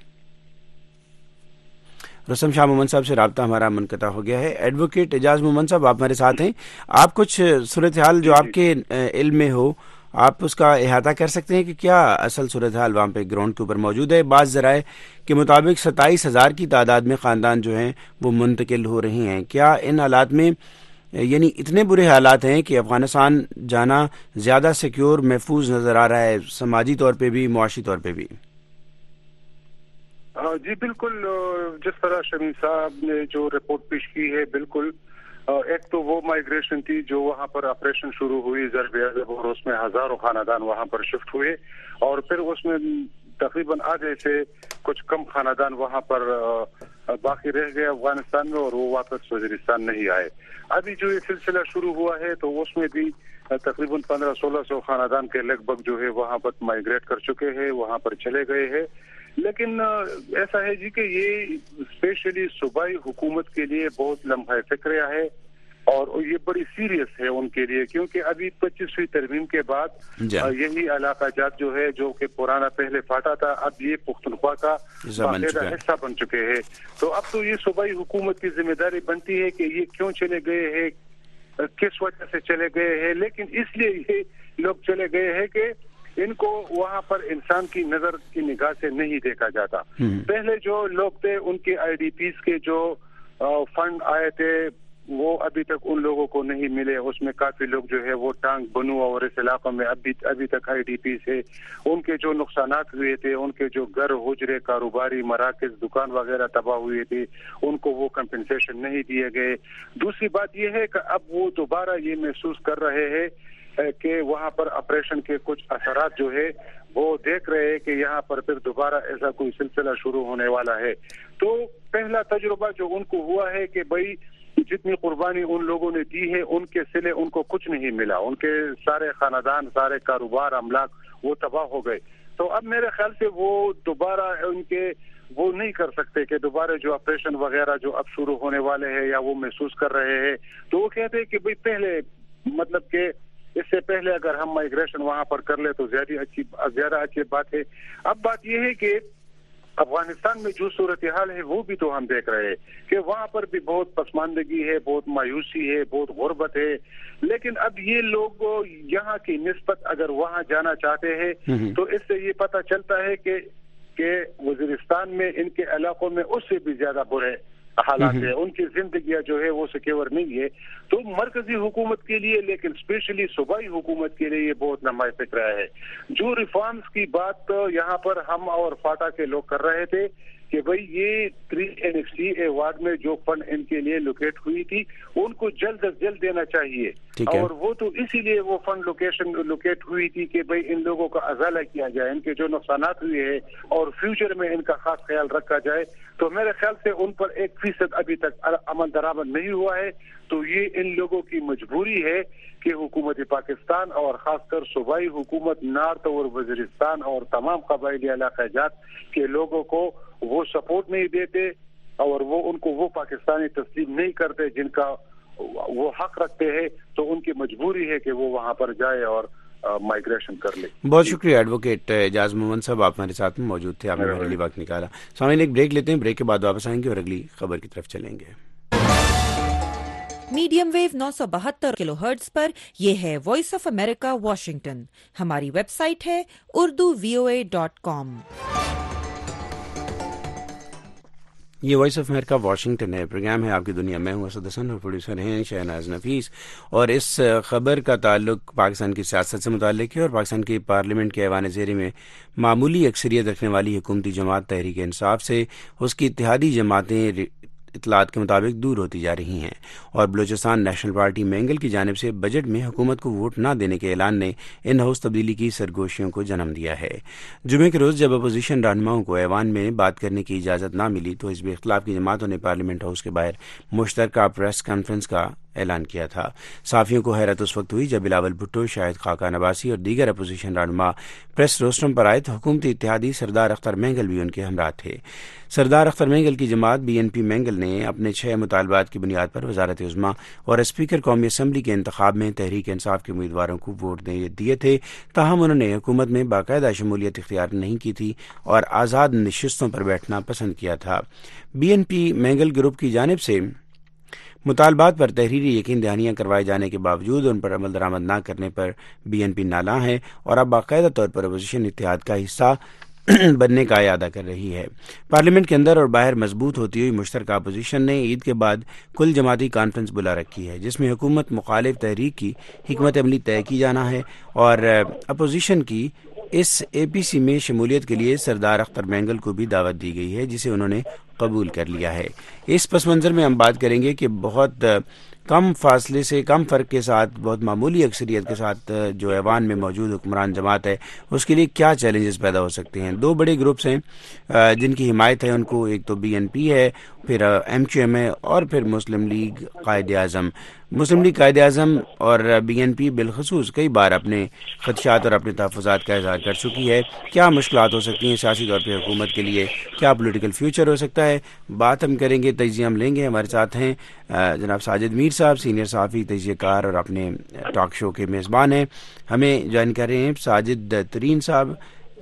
رستم شاہ مومن صاحب سے رابطہ ہمارا منقطع ہو گیا ہے۔ ایڈوکیٹ اعجاز مومن صاحب آپ ہمارے ساتھ ہیں، آپ کچھ صورتحال جو آپ کے علم میں ہو آپ اس کا احاطہ کر سکتے ہیں کہ کیا اصل صورتحال وہاں پہ گراؤنڈ کے اوپر موجود ہے؟ بعض ذرائع کے مطابق 27,000 کی تعداد میں خاندان جو ہیں وہ منتقل ہو رہے ہیں۔ کیا ان حالات میں یعنی اتنے برے حالات ہیں کہ افغانستان جانا زیادہ سیکیور محفوظ نظر آ رہا ہے، سماجی طور پہ بھی معاشی طور پہ بھی؟ جی بالکل، جس طرح شمیم صاحب نے جو رپورٹ پیش کی ہے، بالکل ایک تو وہ مائیگریشن تھی جو وہاں پر آپریشن شروع ہوئی ضرب عضب، اور اس میں ہزاروں خاندان وہاں پر شفٹ ہوئے، اور پھر اس میں تقریباً آدھے سے کچھ کم خاندان وہاں پر باقی رہ گئے افغانستان میں، اور وہ واپس وزیرستان نہیں آئے۔ ابھی جو یہ سلسلہ شروع ہوا ہے تو اس میں بھی تقریباً 1500-1600 خاندان کے لگ بھگ جو ہے وہاں پر مائیگریٹ کر چکے ہیں، وہاں پر چلے گئے ہیں۔ لیکن ایسا ہے جی کہ یہ اسپیشلی صوبائی حکومت کے لیے بہت لمحہ فکریہ ہے، اور یہ بڑی سیریس ہے ان کے لیے، کیونکہ ابھی 25ویں ترمیم کے بعد یہی علاقہ جات جو ہے جو کہ پرانا پہلے فاٹا تھا، اب یہ پختونخوا کا باقاعدہ حصہ بن چکے ہیں۔ تو اب تو یہ صوبائی حکومت کی ذمہ داری بنتی ہے کہ یہ کیوں چلے گئے ہیں، کس وجہ سے چلے گئے ہیں، لیکن اس لیے یہ لوگ چلے گئے ہیں کہ ان کو وہاں پر انسان کی نظر کی نگاہ سے نہیں دیکھا جاتا۔ پہلے جو لوگ تھے ان کے آئی ڈی پیز کے جو فنڈ آئے تھے وہ ابھی تک ان لوگوں کو نہیں ملے، اس میں کافی لوگ جو ہے وہ ٹانگ بنو اور اس علاقوں میں ابھی تک آئی ڈی پیز ہے، ان کے جو نقصانات ہوئے تھے، ان کے جو گھر حجرے کاروباری مراکز دکان وغیرہ تباہ ہوئے تھے، ان کو وہ کمپنسیشن نہیں دیے گئے۔ دوسری بات یہ ہے کہ اب وہ دوبارہ یہ محسوس کر رہے ہیں کہ وہاں پر آپریشن کے کچھ اثرات جو ہے وہ دیکھ رہے ہیں کہ یہاں پر پھر دوبارہ ایسا کوئی سلسلہ شروع ہونے والا ہے۔ تو پہلا تجربہ جو ان کو ہوا ہے کہ بھائی جتنی قربانی ان لوگوں نے دی ہے ان کے سلے ان کو کچھ نہیں ملا، ان کے سارے خاندان، سارے کاروبار، املاک وہ تباہ ہو گئے۔ تو اب میرے خیال سے وہ دوبارہ ان کے وہ نہیں کر سکتے کہ دوبارہ جو آپریشن وغیرہ جو اب شروع ہونے والے ہیں یا وہ محسوس کر رہے ہیں، تو وہ کہتے ہیں کہ بھائی پہلے مطلب کہ اس سے پہلے اگر ہم مائیگریشن وہاں پر کر لیں تو زیادہ اچھی بات ہے۔ اب بات یہ ہے کہ افغانستان میں جو صورتحال ہے وہ بھی تو ہم دیکھ رہے ہیں کہ وہاں پر بھی بہت پسماندگی ہے، بہت مایوسی ہے، بہت غربت ہے، لیکن اب یہ لوگ یہاں کی نسبت اگر وہاں جانا چاہتے ہیں تو اس سے یہ پتہ چلتا ہے کہ وزیرستان میں ان کے علاقوں میں اس سے بھی زیادہ برے حالات ہے، ان کی زندگیاں جو ہے وہ سیکیور نہیں ہے۔ تو مرکزی حکومت کے لیے، لیکن اسپیشلی صوبائی حکومت کے لیے یہ بہت لمبا فکر ہے۔ جو ریفارمز کی بات یہاں پر ہم اور فاٹا کے لوگ کر رہے تھے کہ بھئی یہ 3 NXT وارڈ میں جو فنڈ ان کے لیے لوکیٹ ہوئی تھی ان کو جلد از جلد دینا چاہیے، اور وہ تو اسی لیے وہ فنڈ لوکیٹ ہوئی تھی کہ بھئی ان لوگوں کا ازالہ کیا جائے، ان کے جو نقصانات ہوئے ہیں اور فیوچر میں ان کا خاص خیال رکھا جائے۔ تو میرے خیال سے ان پر 1% ابھی تک عمل درآمد نہیں ہوا ہے۔ تو یہ ان لوگوں کی مجبوری ہے کہ حکومت پاکستان اور خاص کر صوبائی حکومت نارتھ اور وزیرستان اور تمام قبائلی علاقہ جات کے لوگوں کو وہ سپورٹ نہیں دیتے، اور وہ ان کو وہ پاکستانی تسلیم نہیں کرتے جن کا وہ حق رکھتے ہیں۔ تو ان کی مجبوری ہے کہ وہ وہاں پر جائے اور مائیگریشن کر لے۔ بہت شکریہ ایڈوکیٹ اعجاز مومن صاحب، آپ ہمارے ساتھ میں موجود تھے، آپ نے ہمارے لیے وقت نکالا۔ سامعین ایک بریک لیتے ہیں، بریک کے بعد واپس آئیں گے اور اگلی خبر کی طرف چلیں گے۔ मीडियम वेव 972 किलोहर्ट्ज पर। यह है वॉइस ऑफ अमेरिका वाशिंगटन। हमारी वेबसाइट है urduvoa.com। ये वॉइस ऑफ अमेरिका वाशिंगटन है, प्रोग्राम है आपकी दुनिया। मैं हूं असद हसन और प्रोड्यूसर हैं शहनाज नफीस। और इस खबर का ताल्लुक पाकिस्तान की सियासत से मुताल्लिक है और पाकिस्तान की पार्लियामेंट के ऐवान ज़ेरी में मामूली अक्सरियत रखने वाली हुकूमती जमात तहरीक इंसाफ से उसकी इत्तेहादी जमातें इतलात के मुताबिक दूर होती जा रही हैं। और बलूचिस्तान नेशनल पार्टी मेंगल की जानिब से बजट में हुकूमत को वोट न देने के ऐलान ने इन हाउस तब्दीली की सरगोशियों को जन्म दिया है। जुमे के रोज़ जब अपोजिशन रहनुमाओं को ऐवान में बात करने की इजाज़त न मिली तो हिज़्ब इख्तिलाफ की जमातों ने पार्लियामेंट हाउस के बाहर मुश्तरका प्रेस कॉन्फ्रेंस का ऐलान किया था। साफियों को हैरत उस वक्त हुई जब बिलावल भुट्टो, शाहिद खाकान अब्बासी और दीगर अपोजिशन रहनुमा प्रेस रोस्टम पर आए तो हुकूमती इत्तेहादी सरदार अख्तर मेंगल भी उनके हमरा थे। सरदार अख्तर मेंगल की जमात BNP मेंगल ने अपने 6 मुतालबात की बुनियाद पर वजारत उज़्मा और स्पीकर कौमी असम्बली के इंतखाब में तहरीक इंसाफ के उम्मीदवारों को वोट दिए थे। ताहम उन्होंने हुकूमत में बाकायदा शमूलियत इख्तियार नहीं की थी और आज़ाद नशिस्तों पर बैठना पसंद किया था। BNP मेंगल ग्रुप की जानिब से मुतालबात पर तहरीरी यकीन दहानियाँ करवाए जाने के बावजूद उन पर अमल दरामद न करने पर BNP नाला है और अब बाकायदा तौर पर अपोजिशन इत्तेहाद का हिस्सा बनने का इरादा कर रही है। पार्लियामेंट के अंदर और बाहर मजबूत होती हुई मुश्तरका अपोजिशन ने ईद के बाद कुल जमाती कॉन्फ्रेंस बुला रखी है जिसमें हुकूमत मुखालिफ तहरीक की हिकमत अमली तय की जाना है और अपोजिशन की इस APC में शमूलियत के लिए सरदार अख्तर मेंगल को भी दावत दी गई है जिसे उन्होंने कबूल कर लिया है। इस पस मंज़र में हम बात करेंगे कि बहुत कम फासले से, कम फ़र्क के साथ, बहुत मामूली अक्सरियत के साथ जो ऐवान में मौजूद हुक्मरान जमात है उसके लिए क्या चैलेंजेस पैदा हो सकते हैं। 2 बड़े ग्रुप्स हैं जिनकी हिमायत है उनको, एक तो BNP है, फिर MQM है और फिर मुस्लिम लीग कायदे आज़म। मुस्लिम लीग कायदे आज़म और BNP बिलखसूस कई बार अपने खदशात और अपने तहफ़्फ़ुज़ात का इज़हार कर चुकी है। क्या मुश्किलात हो सकती हैं सियासी तौर पर हुकूमत के लिए, क्या पॉलिटिकल फ्यूचर हो सकता है, बात हम करेंगे, तजिया हम लेंगे। हमारे साथ हैं जनाब साजिद मीर साहब, सीनियर सहाफ़ी, तजियाकार और अपने टॉक शो के मेज़बान हैं। हमें ज्वाइन कर रहे हैं साजिद तरीन साहब,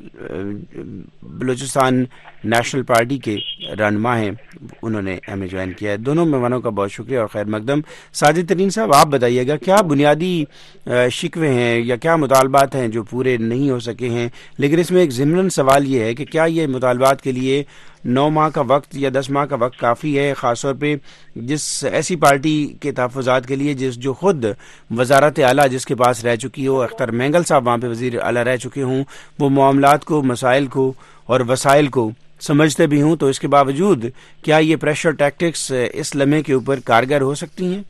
बलूचिस्तान नेशनल पार्टी के रहनुमा हैं, उन्होंने हमें ज्वाइन किया है। दोनों मेहमानों का बहुत शुक्रिया और खैर मकदम। साजिद तरीन साहब, आप बताइएगा क्या बुनियादी शिकवे हैं या क्या मुतालबात हैं जो पूरे नहीं हो सके हैं, लेकिन इसमें एक ज़िमरन सवाल ये है कि क्या ये मुतालबात के लिए 9 माह का वक्त या 10 माह का वक्त काफ़ी है, ख़ास तौर पे जिस ऐसी पार्टी के तहफ़्फ़ुज़ात के लिए जो खुद वज़ारत आला जिसके पास रह चुकी हो, अख्तर मेंगल साहब वहाँ पे वज़ीर आला रह चुके हों, वो मामलात को, मसाइल को और वसाइल को समझते भी हूँ, तो इसके बावजूद क्या ये प्रेशर टैक्टिक्स इस लम्हे के ऊपर कारगर हो सकती हैं?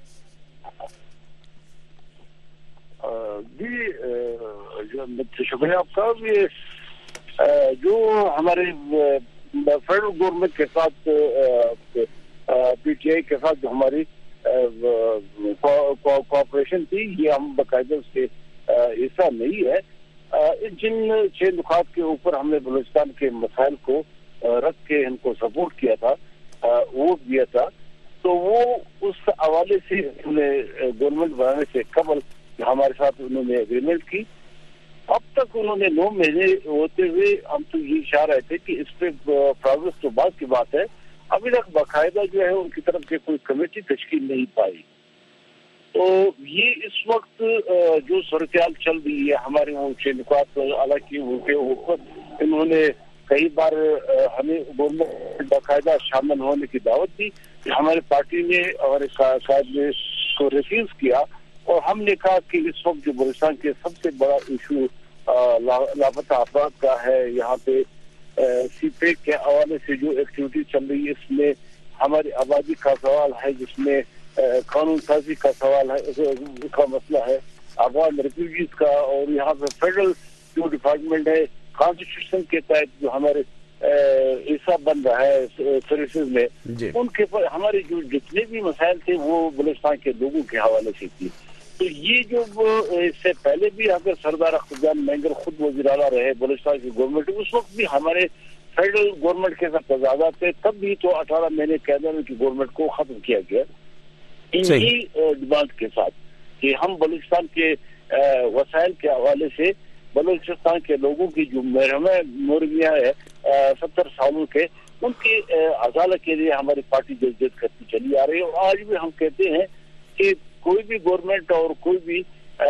जी शुक्रिया आपका। ये जो हमारे फेडरल गवर्नमेंट के साथ PTI के साथ जो हमारी कोऑपरेशन थी, ये हम बाकायदा उसके हिस्सा नहीं है। जिन 6 नुकात के ऊपर हमने बलूचिस्तान के मसाइल को रख के इनको सपोर्ट किया था, वोट दिया था, तो वो उस हवाले से उन्होंने गवर्नमेंट बनाने से कबल हमारे साथ उन्होंने एग्रीमेंट की। अब तक उन्होंने 9 महीने होते हुए हम तो ये चाह रहे थे कि इस पे प्रोग्रेस तो बाद की बात है, अभी तक बाकायदा जो है उनकी तरफ से कोई कमेटी तश्कील नहीं पाई। तो ये इस वक्त जो सूरत-ए-हाल चल रही है, हमारे वो 6 नुकात हालांकि उनके ऊपर इन्होंने कई बार हमें गवर्नमेंट बाकायदा शामिल होने की दावत दी, हमारी पार्टी ने हमारे साथ में को रिफ्यूज किया और हमने कहा कि इस वक्त जो बलूचिस्तान के सबसे बड़ा इशू लापता अफराद का है, यहाँ पे CPEC के हवाले से जो एक्टिविटी चल रही है, इसमें हमारी आबादी का सवाल है, जिसमें कानून साजी का सवाल है, उसका मसला है, अफगान रेफ्यूजीज का, और यहाँ पे फेडरल जो डिपार्टमेंट है कॉन्स्टिट्यूशन के तहत जो हमारे हिस्सा बन रहा है सर्विसेज में, उनके पर हमारे जो जितने भी मसाइल थे वो बलूचिस्तान के लोगों के हवाले से थी। तो ये जो इससे पहले भी अगर सरदार अख्तर मेंगल खुद वज़ीर आला रहे बलूचिस्तान की गवर्नमेंट, उस वक्त भी हमारे फेडरल गवर्नमेंट के साथ तजादात थे, तब भी तो 18 महीने कैदर की गवर्नमेंट को खत्म किया गया इनकी डिमांड के साथ कि हम बलूचिस्तान के वसाइल के हवाले से बलूचिस्तान के लोगों की जो मुर्गियाँ है 70 सालों के, उनकी अदालत के लिए हमारी पार्टी जद्दोजहद करती चली आ रही है। और आज भी हम कहते हैं کہ کوئی بھی گورنمنٹ اور کوئی بھی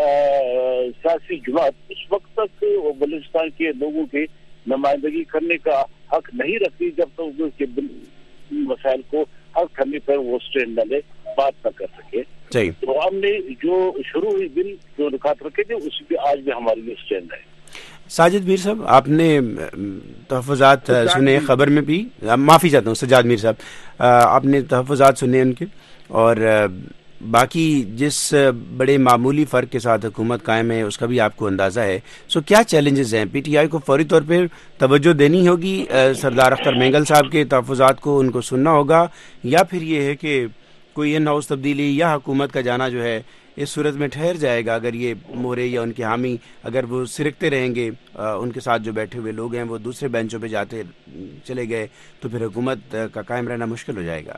سیاسی جماعت اس وقت تک بلوچستان کے لوگوں کی نمائندگی کرنے کا حق نہیں رکھتی جب تک اس کے مسائل کو حل کرنے پر وہ اسٹینڈ نہ لے، بات نہ کر سکے. تو ہم نے جو شروع ہوئی دن جو نکات رکھے تھے اس پہ آج بھی ہمارے لیے اسٹینڈ ہے. ساجد میر صاحب، آپ نے تحفظات سنے خبر میں بھی، معافی چاہتا ہوں سجاد میر صاحب، آپ نے تحفظات سنے ان کے، اور باقی جس بڑے معمولی فرق کے ساتھ حکومت قائم ہے اس کا بھی آپ کو اندازہ ہے. سو کیا چیلنجز ہیں؟ پی ٹی آئی کو فوری طور پر توجہ دینی ہوگی سردار اختر مینگل صاحب کے تحفظات کو، ان کو سننا ہوگا، یا پھر یہ ہے کہ کوئی ان ہاؤس تبدیلی یا حکومت کا جانا جو ہے اس صورت میں ٹھہر جائے گا اگر یہ مورے یا ان کے حامی اگر وہ سرکتے رہیں گے، ان کے ساتھ جو بیٹھے ہوئے لوگ ہیں وہ دوسرے بینچوں پہ جاتے چلے گئے تو پھر حکومت کا قائم رہنا مشکل ہو جائے گا؟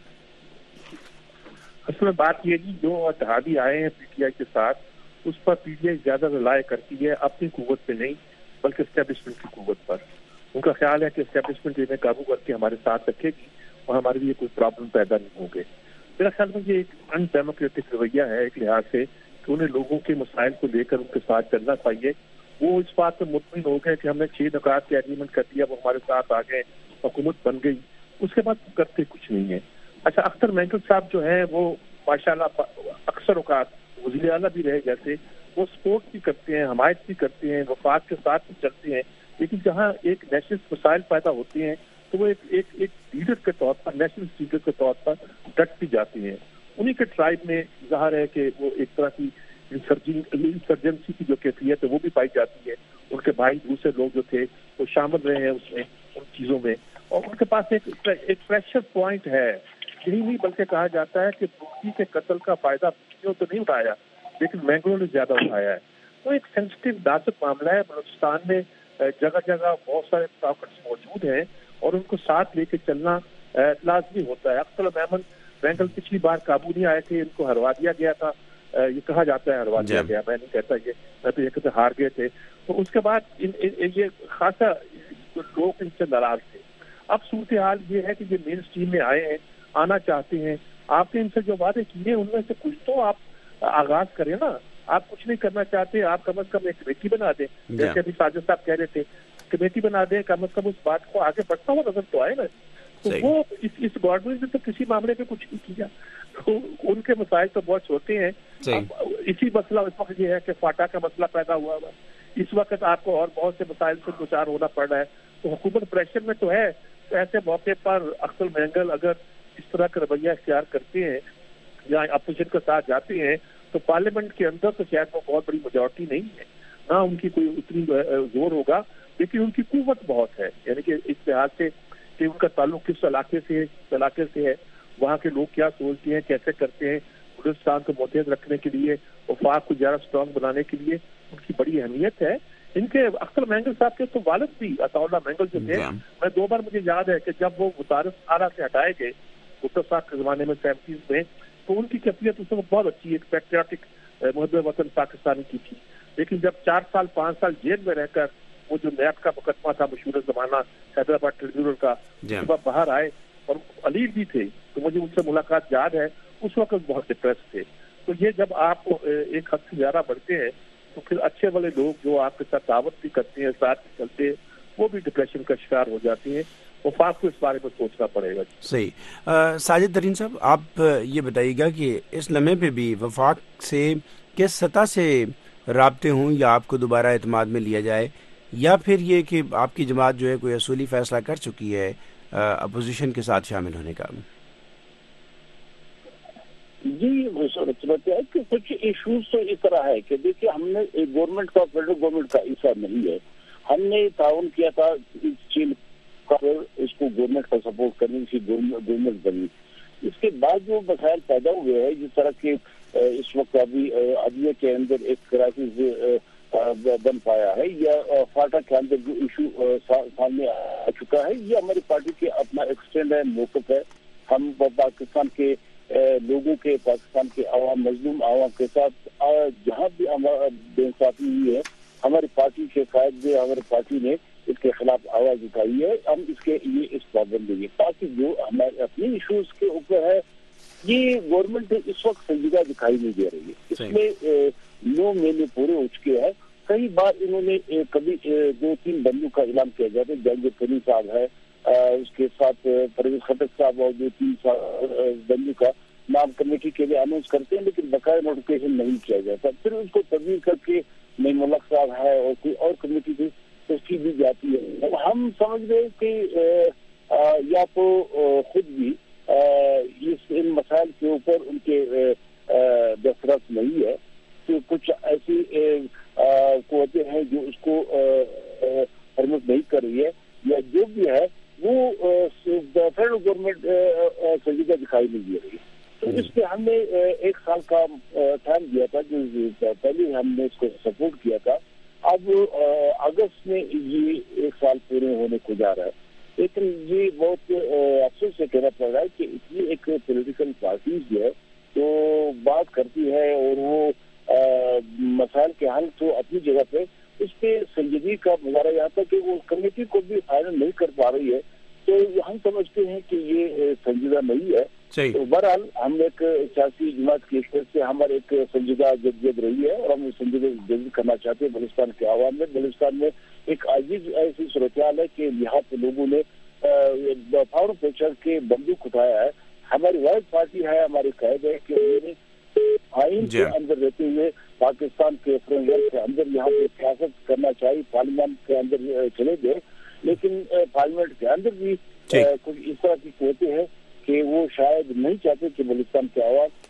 اصل میں بات یہ جی، جو اتحادی آئے ہیں پی ٹی آئی کے ساتھ، اس پر پی ٹی آئی زیادہ رلائے کرتی ہے اپنی قوت پہ نہیں بلکہ اسٹیبلشمنٹ کی قوت پر. ان کا خیال ہے کہ اسٹیبلشمنٹ انہیں قابو کر کے ہمارے ساتھ رکھے گی اور ہمارے لیے کوئی پرابلم پیدا نہیں ہوں گے. میرا خیال میں یہ ایک ان ڈیموکریٹک رویہ ہے ایک لحاظ سے کہ انہیں لوگوں کے مسائل کو لے کر ان کے ساتھ چلنا چاہیے. وہ اس بات پر مطمئن ہو گئے کہ ہم نے 6 نکات کے ایگریمنٹ کر دیا، وہ ہمارے ساتھ آ گئے، حکومت بن گئی، اس کے بعد کرتے کچھ نہیں ہے. اچھا، اختر مینگل صاحب جو ہیں وہ ماشاءاللہ اکثر اوقات وزیر اعلیٰ بھی رہے، جیسے وہ سپورٹ بھی کرتے ہیں، حمایت بھی کرتے ہیں، وفاق کے ساتھ بھی چلتے ہیں، لیکن جہاں ایک نیشنل مسائل پیدا ہوتے ہیں تو وہ ایک لیڈر کے طور پر، نیشنل لیڈر کے طور پر ڈٹ بھی جاتے ہیں. انہی کے ٹرائب میں ظاہر ہے کہ وہ ایک طرح کی انسرجنسی کی جو کیفیت ہے وہ بھی پائی جاتی ہے. ان کے بھائی دوسرے لوگ جو تھے وہ شامل رہے ہیں اس میں، ان چیزوں میں، اور ان کے پاس ایک پریشر پوائنٹ ہے. یہی نہیں بلکہ کہا جاتا ہے کہ بوٹی کے قتل کا فائدہ بوٹیوں تو نہیں اٹھایا لیکن مینگلوں نے زیادہ اٹھایا ہے. تو ایک سینسٹیو نازک معاملہ ہے. بلوچستان میں جگہ جگہ بہت سارے پاکٹس موجود ہیں اور ان کو ساتھ لے کے چلنا لازمی ہوتا ہے. اختر مینگل پچھلی بار قابو نہیں آئے تھے، ان کو ہروا دیا گیا تھا، یہ کہا جاتا ہے ہروا دیا گیا، میں نہیں کہتا یہ، میں تو یہ کہتے ہار گئے تھے. تو اس کے بعد یہ خاصا لوگ ان سے ناراض تھے. اب صورتحال یہ ہے کہ یہ مین اسٹریم میں آئے ہیں، آنا چاہتے ہیں. آپ نے ان سے جو وعدے کیے ان میں سے کچھ تو آپ آغاز کریں نا. آپ کچھ نہیں کرنا چاہتے، آپ کم از کم ایک کمیٹی بنا دیں، جیسے ابھی ساجد صاحب کہہ رہے تھے، کمیٹی بنا دیں، کم از کم اس بات کو آگے بڑھتا ہوا نظر تو آئے نا. تو وہ اس گورنمنٹ نے تو کسی معاملے پہ کچھ نہیں کیا. تو ان کے مسائل تو بہت چھوٹے ہیں. اسی مسئلہ اس وقت یہ ہے کہ فاٹا کا مسئلہ پیدا ہوا ہے، اس وقت آپ کو اور بہت سے مسائل سے دوچار ہونا پڑ رہا ہے. تو حکومت پریشر میں تو ہے. ایسے موقع پر اختر مینگل اگر اس طرح کا رویہ اختیار کرتے ہیں یا اپوزیشن کے ساتھ جاتے ہیں تو پارلیمنٹ کے اندر تو شاید وہ بہت بڑی میجورٹی نہیں ہے، نہ ان کی کوئی اتنی زور ہوگا، لیکن ان کی قوت بہت ہے. یعنی کہ اس لحاظ سے کہ ان کا تعلق کس علاقے سے ہے، وہاں کے لوگ کیا سوچتے ہیں، کیسے کرتے ہیں. بلوچستان کو متحد رکھنے کے لیے، وفاق کو زیادہ اسٹرانگ بنانے کے لیے ان کی بڑی اہمیت ہے. ان کے اختر مینگل صاحب کے تو والد بھی عطا اللہ مینگل جو تھے، میں 2 بار مجھے یاد ہے کہ جب وہ وزارت اعلیٰ سے ہٹائے گئے بھٹو صاحب کے زمانے میں 70s میں، تو ان کی کیفیت اس وقت بہت اچھی، ایک پیٹریاٹک محب وطن پاکستانی کی تھی. لیکن جب 4 سال 5 سال جیل میں رہ کر وہ جو نیب کا مقدمہ تھا مشہور زمانہ حیدرآباد ٹریبیونل کا، صبح باہر آئے اور علی بھی تھے، تو مجھے ان سے ملاقات یاد ہے، اس وقت بہت ڈپریس تھے. تو یہ جب آپ ایک حد سے زیادہ بڑھتے ہیں تو پھر اچھے والے لوگ جو آپ کے ساتھ دعوت بھی کرتے ہیں، ساتھ بھی چلتے ہیں، وہ بھی ڈپریشن کا شکار ہو جاتے ہیں. وفاق کو اس بارے میں سوچنا پڑے گا. صحیح. ساجد ترین صاحب، آپ یہ بتائیے گا کہ اس لمحے پہ بھی وفاق سے کس سطح سے رابطے ہوں یا آپ کو دوبارہ اعتماد میں لیا جائے، یا پھر یہ کہ آپ کی جماعت جو ہے کوئی اصولی فیصلہ کر چکی ہے اپوزیشن کے ساتھ شامل ہونے کا؟ جی صورت ہے کہ کچھ ایشوز تو اس طرح ہے کہ دیکھیے، ہم نے گورنمنٹ کا، فیڈرل گورنمنٹ کا حصہ نہیں ہے. ہم نے تعاون کیا تھا اس کو گورنمنٹ کا سپورٹ کرنے کی، گورنمنٹ بنی. اس کے بعد جو مسائل پیدا ہوئے ہیں، جس طرح کے اس وقت ابھی عدلیہ کے اندر ایک کرائسس بن پایا ہے، یا فاٹا کے اندر جو ایشو سامنے آ چکا ہے، یہ ہماری پارٹی کے اپنا ایکسٹینڈ ہے، موقف ہے. ہم پاکستان کے لوگوں کے، پاکستان کے عوام، مظلوم عوام کے ساتھ جہاں بھی بے انصافی ہوئی ہے، ہماری پارٹی کے قائد نے، ہماری پارٹی نے اس کے خلاف آواز اٹھائی ہے. ہم اس کے لیے اس پابند نہیں ہے. باقی جو ہمارے اپنی ایشوز کے اوپر ہے یہ گورنمنٹ اس وقت سنجیدہ دکھائی نہیں دے رہی ہے. اس میں 9 مہینے پورے ہو چکے ہیں. کئی بار انہوں نے کبھی 2-3 بندوں کا اعلان کیا جاتا ہے. جہانگیر کنی صاحب ہے, اس کے ساتھ پرویز خٹک صاحب اور 2-3 بندوں کا نام کمیٹی کے لیے اناؤنس کرتے ہیں, لیکن باقاعدہ نوٹیفکیشن نہیں کیا جاتا. پھر اس کو تبدیل کر کے نئی ملک صاحب ہے اور کوئی اور کمیٹی کی تشکیل دی جاتی ہے. ہم سمجھ گئے کہ یا تو خود بھی ان مسائل کے اوپر ان کے دسترس نہیں ہے, کہ کچھ ایسی قوتیں ہیں جو اس کو پرمٹ نہیں کر رہی ہے, یا جو بھی ہے وہ فیڈرل گورنمنٹ سنجیدہ دکھائی نہیں دے رہی ہے. تو اس پہ ہم نے 1 سال کا ٹائم دیا تھا, جو پہلے ہم نے اس کو سپورٹ کیا تھا. اب اگست میں یہ 1 سال پورے ہونے کو جا رہا ہے. لیکن یہ بہت افسوس سے کہنا پڑ رہا ہے کہ اتنی ایک پولیٹیکل پارٹی جو ہے تو بات کرتی ہے اور وہ مسائل کے حل تو اپنی جگہ پہ, اس پہ سنجیدگی کا مظاہرہ یہاں تک کہ وہ کمیٹی کو بھی فائنل نہیں کر پا رہی ہے. تو ہم سمجھتے ہیں کہ یہ سنجیدہ نہیں ہے. تو بہرحال ہم ایک سیاسی جماعت کی حیثیت سے ہمارے ایک سنجیدہ جدید رہی ہے, اور ہم سنجیدہ جدید کرنا چاہتے ہیں بلوچستان کے عوام میں. بلوچستان میں ایک عجیب ایسی صورتحال ہے کہ یہاں پہ لوگوں نے پاور پریشر کے بندوق اٹھایا ہے. ہماری وائٹ پارٹی ہے, ہماری قید ہے کہ انہوں نے آئین کے اندر رہتے ہوئے پاکستان کے فریم ورک کے اندر یہاں پہ سیاست کرنا چاہیے, پارلیمنٹ کے اندر چلے گئے. لیکن پارلیمنٹ کے اندر بھی کچھ اس طرح کی قوتیں ہیں کہ وہ شاید نہیں چاہتے کہ بلوچستان کے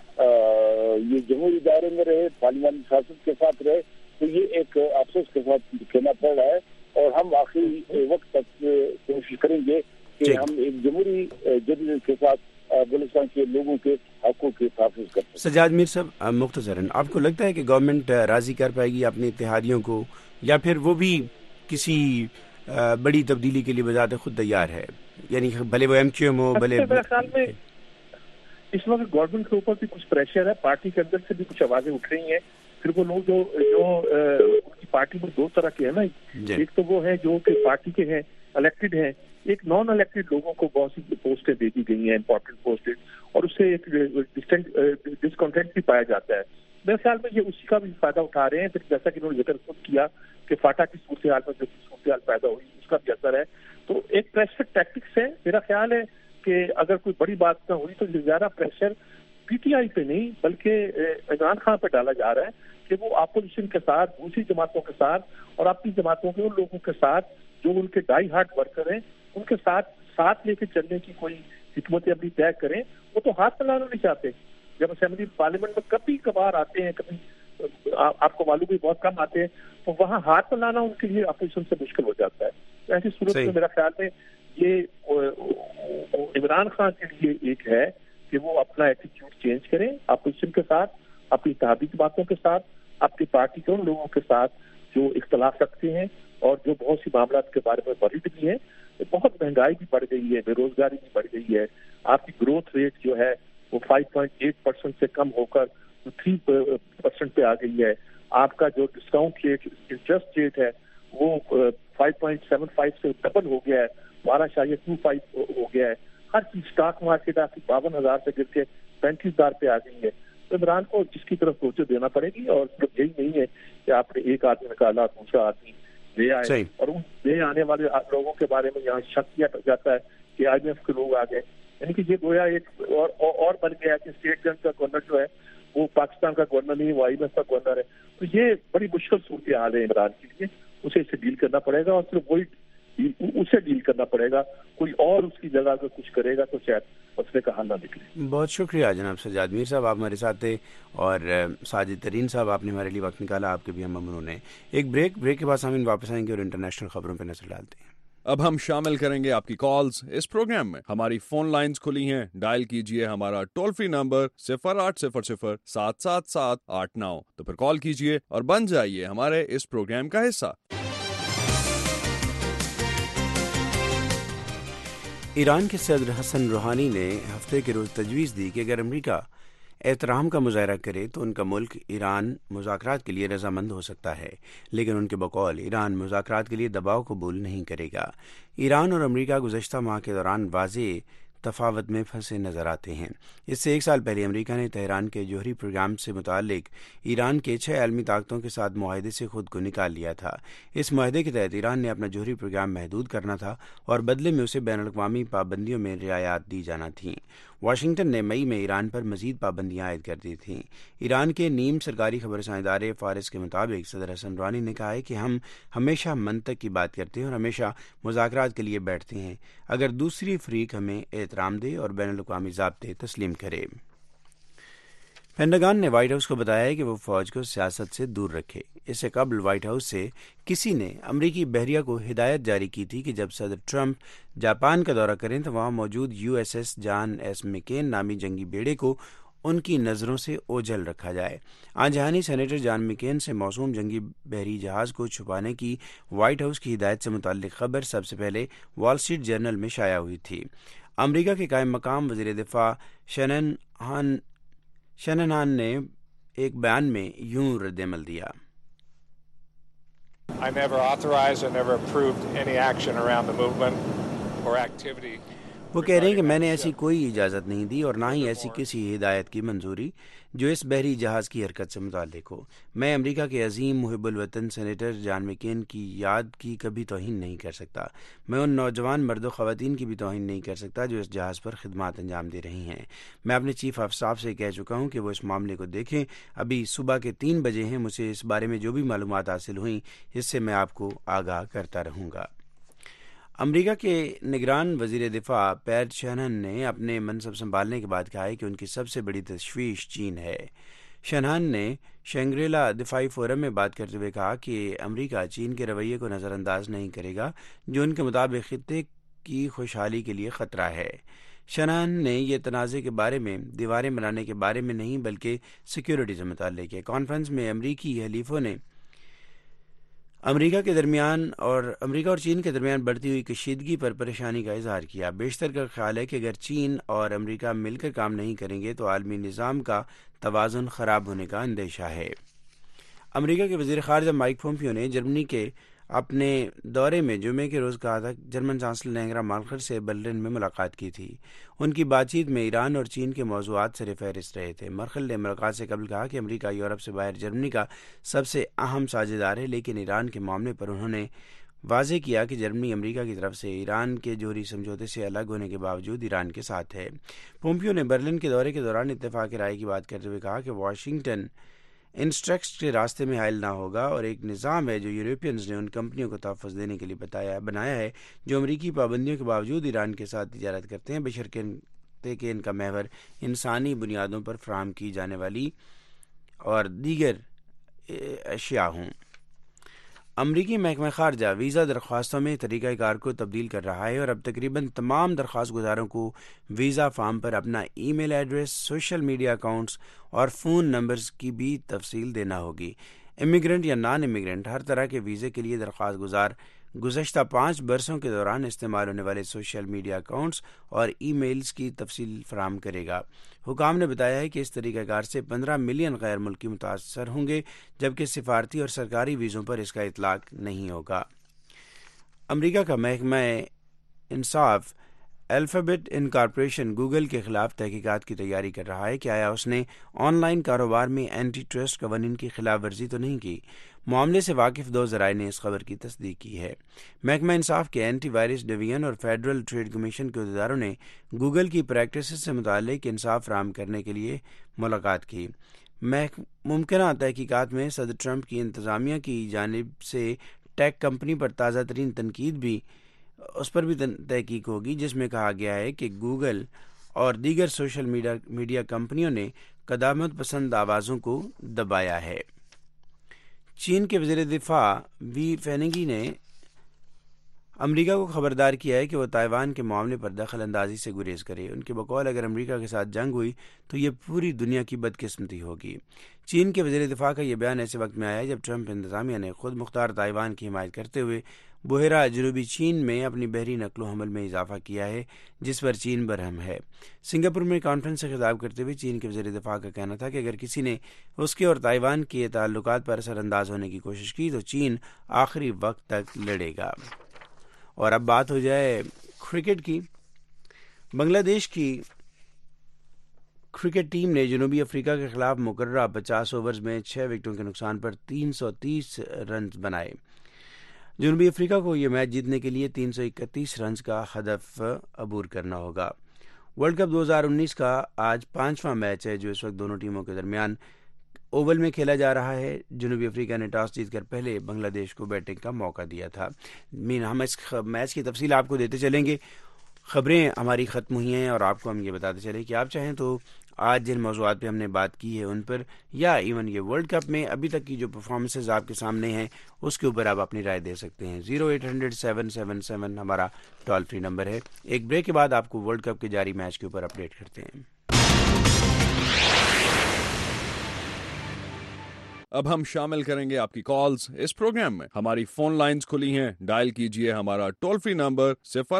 عوام یہ جمہوری دائرے میں رہے, پارلیمانی سیاست کے ساتھ رہے. تو یہ ایک افسوس کے ساتھ کہنا پڑ رہا ہے, اور ہم آخری وقت تک کوشش کریں گے کہ ہم ایک جمہوری جدید کے ساتھ بلوچستان کے لوگوں کے حقوق کے تحفظ کرتے ہیں. سجاد میر صاحب, مختصراً آپ کو لگتا ہے کہ گورنمنٹ راضی کر پائے گی اپنے اتحادیوں کو, یا پھر وہ بھی کسی بڑی تبدیلی کے لیے بذات خود تیار ہے؟ یعنی بھلے وہ MQM ہو, بھلے میرے خیال میں اس وقت گورنمنٹ کے اوپر بھی کچھ پریشر ہے, پارٹی کے اندر سے بھی کچھ آوازیں اٹھ رہی ہیں. پھر وہ لوگ جو ان کی پارٹی میں 2 طرح کے ہیں نا, ایک تو وہ ہے جو کہ پارٹی کے ہیں, الیکٹڈ ہیں, ایک نان الیکٹڈ لوگوں کو بہت سی پوسٹیں دے دی گئی ہیں, امپورٹنٹ پوسٹیں, اور اس سے ایک ڈسکنٹینٹ بھی پایا جاتا ہے. میرے خیال میں یہ اسی کا بھی فائدہ اٹھا رہے ہیں. پھر جیسا کہ انہوں نے ذکر خود کیا کہ فاٹا کی صورتحال میں جو صورتحال پیدا ہوئی اس کا بھی اثر ہے. تو ایک پریشر ٹیکٹکس ہے. میرا خیال ہے کہ اگر کوئی بڑی بات نہ ہوئی تو زیادہ پریشر PTI پہ نہیں بلکہ عمران خان پہ ڈالا جا رہا ہے کہ وہ اپوزیشن کے ساتھ, دوسری جماعتوں کے ساتھ اور اپنی جماعتوں کے ان لوگوں کے ساتھ جو ان کے ڈائی ہارڈ ورکر ہیں ان کے ساتھ لے کے چلنے کی کوئی حکمت عملی طے کریں. وہ تو ہاتھ ملانا نہیں چاہتے. جب اسمبلی پارلیمنٹ میں کبھی کبھار آتے ہیں, کبھی آپ کو معلوم بھی بہت کم آتے ہیں, تو وہاں ہاتھ ملانا ان کے لیے اپوزیشن سے مشکل ہو جاتا ہے. ایسی صورت میں میرا خیال ہے یہ عمران خان کے لیے ایک ہے کہ وہ اپنا ایٹیٹیوڈ چینج کریں اپوزیشن کے ساتھ, اپنی اتحادی باتوں کے ساتھ, اپنی پارٹی کے ان لوگوں کے ساتھ جو اختلاف رکھتے ہیں اور جو بہت سی معاملات کے بارے میں ورڈ بھی ہیں. بہت مہنگائی بھی بڑھ گئی ہے, بے روزگاری بھی بڑھ گئی ہے, آپ کی گروتھ ریٹ جو ہے وہ 5.8% سے کم ہو کر 3% پہ آ گئی ہے. آپ کا جو ڈسکاؤنٹ ریٹ, انٹرسٹ ریٹ ہے وہ 5.75 سے ڈبل ہو گیا ہے, 12.25 ہو گیا ہے. ہر چیز اسٹاک مارکیٹ آپ کی 52,000 سے گر کے 35,000 پہ آ گئی ہے. تو عمران کو جس کی طرف توجہ دینا پڑے گی, اور صرف یہی نہیں ہے کہ آپ نے ایک آدمی نکالا دوسرا آدمی لے آئے, اور ان لے آنے والے لوگوں کے بارے میں یہاں شک کیا جاتا ہے کہ IMF کے لوگ آ گئے. یعنی کہ یہ گویا ایک اور بن گیا کہ اسٹیٹ بینک کا گورنر جو ہے وہ پاکستان کا گورنر نہیں, وہ IMF کا گورنر ہے. تو یہ بڑی مشکل صورتحال ہے عمران کے لیے. اسے اس سے ڈیل کرنا پڑے گا, اور صرف وہی اسے ڈیل کرنا پڑے گا. کوئی اور اس کی جگہ اگر کچھ کرے گا تو شاید مسئلے کا حل نہ نکلے. بہت شکریہ جناب سجاد میر صاحب, آپ ہمارے ساتھ تھے, اور ساجد ترین صاحب آپ نے ہمارے لیے وقت نکالا, آپ کے بھی ہم ممنون ہیں. ایک بریک کے بعد سامعین واپس آئیں گے اور انٹرنیشنل خبروں پہ نظر ڈالتے ہیں. اب ہم شامل کریں گے آپ کی کالز اس پروگرام میں. ہماری فون لائنز کھلی ہیں, ڈائل کیجئے ہمارا ٹول فری نمبر 0800-777-89. تو پھر کال کیجئے اور بن جائیے ہمارے اس پروگرام کا حصہ. ایران کے صدر حسن روحانی نے ہفتے کے روز تجویز دی کہ اگر امریکہ احترام کا مظاہرہ کرے تو ان کا ملک ایران مذاکرات کے لیے رضامند ہو سکتا ہے, لیکن ان کے بقول ایران مذاکرات کے لیے دباؤ قبول نہیں کرے گا. ایران اور امریکہ گزشتہ ماہ کے دوران واضح تفاوت میں پھنسے نظر آتے ہیں۔ اس سے 1 سال پہلے امریکہ نے تہران کے جوہری پروگرام سے متعلق ایران کے 6 عالمی طاقتوں کے ساتھ معاہدے سے خود کو نکال لیا تھا۔ اس معاہدے کے تحت ایران نے اپنا جوہری پروگرام محدود کرنا تھا اور بدلے میں اسے بین الاقوامی پابندیوں میں رعایات دی جانا تھیں۔ واشنگٹن نے مئی میں ایران پر مزید پابندیاں عائد کر دی تھیں۔ ایران کے نیم سرکاری خبر رساں ادارے فارس کے مطابق صدر حسن روحانی نے کہا ہے کہ ہم ہمیشہ منطق کی بات کرتے ہیں اور ہمیشہ مذاکرات کے لیے بیٹھتے ہیں اگر دوسری فریق ہمیں احترام دے اور بین الاقوامی ضابطے تسلیم کرے۔ پینٹاگن نے وائٹ ہاؤس کو بتایا ہے کہ وہ فوج کو سیاست سے دور رکھے۔ اس سے قبل وائٹ ہاؤس سے کسی نے امریکی بحریہ کو ہدایت جاری کی تھی کہ جب صدر ٹرمپ جاپان کا دورہ کریں تو وہاں موجود USS جان ایس مکین نامی جنگی بیڑے کو ان کی نظروں سے اوجھل رکھا جائے۔ آن جہانی سینیٹر جان مکین سے موسوم جنگی بحری جہاز کو چھپانے کی وائٹ ہاؤس کی ہدایت سے متعلق خبر سب سے پہلے وال اسٹریٹ جرنل میں شائع ہوئی تھی۔ امریکہ کے قائم مقام وزیر دفاع شننہان نے ایک بیان میں یوں رد عمل دیا۔ I never authorized or never approved any action around the movement or activity. وہ کہہ رہے ہیں کہ میں نے ایسی کوئی اجازت نہیں دی اور نہ ہی ایسی کسی ہدایت کی منظوری جو اس بحری جہاز کی حرکت سے متعلق ہو۔ میں امریکہ کے عظیم محب الوطن سینیٹر جان مکین کی یاد کی کبھی توہین نہیں کر سکتا۔ میں ان نوجوان مرد و خواتین کی بھی توہین نہیں کر سکتا جو اس جہاز پر خدمات انجام دے رہی ہیں۔ میں اپنے چیف آف اسٹاف سے کہہ چکا ہوں کہ وہ اس معاملے کو دیکھیں۔ ابھی صبح کے 3 بجے ہیں۔ مجھے اس بارے میں جو بھی معلومات حاصل ہوئیں اس سے میں آپ کو آگاہ کرتا رہوں گا۔ امریکہ کے نگران وزیر دفاع پیٹ شنہان نے اپنے منصب سنبھالنے کے بعد کہا ہے کہ ان کی سب سے بڑی تشویش چین ہے۔ شنہان نے شینگری-لا دفاعی فورم میں بات کرتے ہوئے کہا کہ امریکہ چین کے رویے کو نظر انداز نہیں کرے گا جو ان کے مطابق خطے کی خوشحالی کے لیے خطرہ ہے۔ شنہان نے یہ تنازع کے بارے میں دیواریں بنانے کے بارے میں نہیں بلکہ سیکیورٹی سے متعلق ہے۔ کانفرنس میں امریکی حلیفوں نے امریکہ اور چین کے درمیان بڑھتی ہوئی کشیدگی پر پریشانی کا اظہار کیا۔ بیشتر کا خیال ہے کہ اگر چین اور امریکہ مل کر کام نہیں کریں گے تو عالمی نظام کا توازن خراب ہونے کا اندیشہ ہے۔ امریکہ کے وزیر خارجہ مائک پومپیو نے جرمنی کے اپنے دورے میں جمعے کے روز کہا تھا جرمن چانسلر انگیلا مرکل سے برلن میں ملاقات کی تھی۔ ان کی بات چیت میں ایران اور چین کے موضوعات سر فہرست رہے تھے۔ مرکل نے ملاقات سے قبل کہا کہ امریکہ یورپ سے باہر جرمنی کا سب سے اہم ساجھیدار ہے، لیکن ایران کے معاملے پر انہوں نے واضح کیا کہ جرمنی امریکہ کی طرف سے ایران کے جوہری سمجھوتے سے الگ ہونے کے باوجود ایران کے ساتھ ہے۔ پومپیو نے برلن کے دورے کے دوران اتفاق رائے کی بات کرتے ہوئے کہا کہ واشنگٹن انسٹرکس کے راستے میں حائل نہ ہوگا اور ایک نظام ہے جو یورپینز نے ان کمپنیوں کو تحفظ دینے کے لیے بنایا ہے جو امریکی پابندیوں کے باوجود ایران کے ساتھ تجارت کرتے ہیں، بشرطیکہ کہ ان کا محور انسانی بنیادوں پر فراہم کی جانے والی اور دیگر اشیاء ہوں۔ امریکی محکمہ خارجہ ویزا درخواستوں میں طریقہ کار کو تبدیل کر رہا ہے اور اب تقریباً تمام درخواست گزاروں کو ویزا فارم پر اپنا email address, social media accounts اور فون نمبرز کی بھی تفصیل دینا ہوگی۔ امیگرنٹ یا نان امیگرنٹ ہر طرح کے ویزے کے لیے درخواست گزار گزشتہ 5 برسوں کے دوران استعمال ہونے والے سوشل میڈیا اکاؤنٹس اور ای میلز کی تفصیل فراہم کرے گا۔ حکام نے بتایا ہے کہ اس طریقہ کار سے 15 ملین غیر ملکی متاثر ہوں گے، جبکہ سفارتی اور سرکاری ویزوں پر اس کا اطلاق نہیں ہوگا۔ امریکہ کا محکمہ انصاف الفابیٹ انکارپوریشن گوگل کے خلاف تحقیقات کی تیاری کر رہا ہے کہ آیا اس نے آن لائن کاروبار میں اینٹی ٹرسٹ قوانین کی خلاف ورزی تو نہیں کی۔ معاملے سے واقف 2 ذرائع نے اس خبر کی تصدیق کی ہے۔ محکمہ انصاف کے اینٹی وائرس ڈویژن اور فیڈرل ٹریڈ کمیشن کے عہدیداروں نے گوگل کی پریکٹسز سے متعلق انصاف فراہم کرنے کے لیے ملاقات کی۔ ممکنہ تحقیقات میں صدر ٹرمپ کی انتظامیہ کی جانب سے ٹیک کمپنی پر تازہ ترین تنقید بھی تحقیق ہوگی، جس میں کہا گیا ہے کہ گوگل اور دیگر سوشل میڈیا کمپنیوں نے قدامت پسند آوازوں کو دبایا ہے۔ چین کے وزیر دفاع وی فینگی نے امریکہ کو خبردار کیا ہے کہ وہ تائیوان کے معاملے پر دخل اندازی سے گریز کرے۔ ان کے بقول اگر امریکہ کے ساتھ جنگ ہوئی تو یہ پوری دنیا کی بدقسمتی ہوگی۔ چین کے وزیر دفاع کا یہ بیان ایسے وقت میں آیا ہے جب ٹرمپ انتظامیہ نے خود مختار تائیوان کی حمایت کرتے ہوئے بحیرہ جنوبی چین میں اپنی بحری نقل و حمل میں اضافہ کیا ہے، جس پر چین برہم ہے۔ سنگاپور میں کانفرنس سے خطاب کرتے ہوئے چین کے وزیر دفاع کا کہنا تھا کہ اگر کسی نے اس کے اور تائیوان کے تعلقات پر اثر انداز ہونے کی کوشش کی تو چین آخری وقت تک لڑے گا۔ اور اب بات ہو جائے کرکٹ کی۔ بنگلہ دیش کی کرکٹ ٹیم نے جنوبی افریقہ کے خلاف مقررہ 50 اوورز میں 6 وکٹوں کے نقصان پر 330 رنز بنائے۔ جنوبی افریقہ کو یہ میچ جیتنے کے لیے 331 رنز کا ہدف عبور کرنا ہوگا۔ ورلڈ کپ 2019 کا آج 5واں میچ ہے جو اس وقت دونوں ٹیموں کے درمیان اوول میں کھیلا جا رہا ہے۔ جنوبی افریقہ نے ٹاس جیت کر پہلے بنگلہ دیش کو بیٹنگ کا موقع دیا تھا۔ ہم اس میچ کی تفصیل آپ کو دیتے چلیں گے۔ خبریں ہماری ختم ہوئی ہیں اور آپ کو ہم یہ بتاتے چلیں کہ آپ چاہیں تو آج جن موضوعات پہ ہم نے بات کی ہے ان پر، یا ایون یہ ورلڈ کپ میں ابھی تک کی جو پرفارمنسز آپ کے سامنے ہیں اس کے اوپر آپ اپنی رائے دے سکتے ہیں۔ 0800777 ہمارا ٹول فری نمبر ہے۔ ایک بریک کے بعد آپ کو ورلڈ کپ کے جاری میچ کے اوپر اپڈیٹ کرتے ہیں۔ اب ہم شامل کریں گے آپ کی کالز اس پروگرام میں۔ ہماری فون لائنز کھلی ہیں، ڈائل کیجئے ہمارا ٹول فری نمبر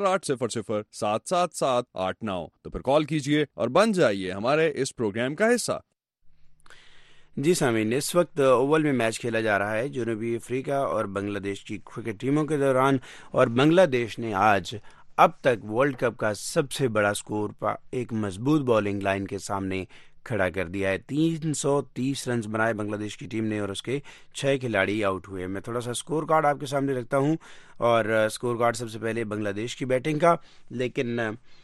0800-777-89۔ تو پھر کال کیجئے اور بن جائیے ہمارے اس پروگرام کا حصہ۔ جی سامعین، اس وقت اوول میں میچ کھیلا جا رہا ہے جنوبی افریقہ اور بنگلہ دیش کی کرکٹ ٹیموں کے دوران، اور بنگلہ دیش نے آج اب تک ورلڈ کپ کا سب سے بڑا سکور ایک مضبوط بالنگ لائن کے سامنے کھڑا کر دیا ہے۔ 330 رنز بنائے بنگلہ دیش کی ٹیم نے اور اس کے 6 کھلاڑی آؤٹ ہوئے۔ میں تھوڑا سا سکور کارڈ آپ کے سامنے رکھتا ہوں، اور سکور کارڈ سب سے پہلے بنگلہ دیش کی بیٹنگ کا، لیکن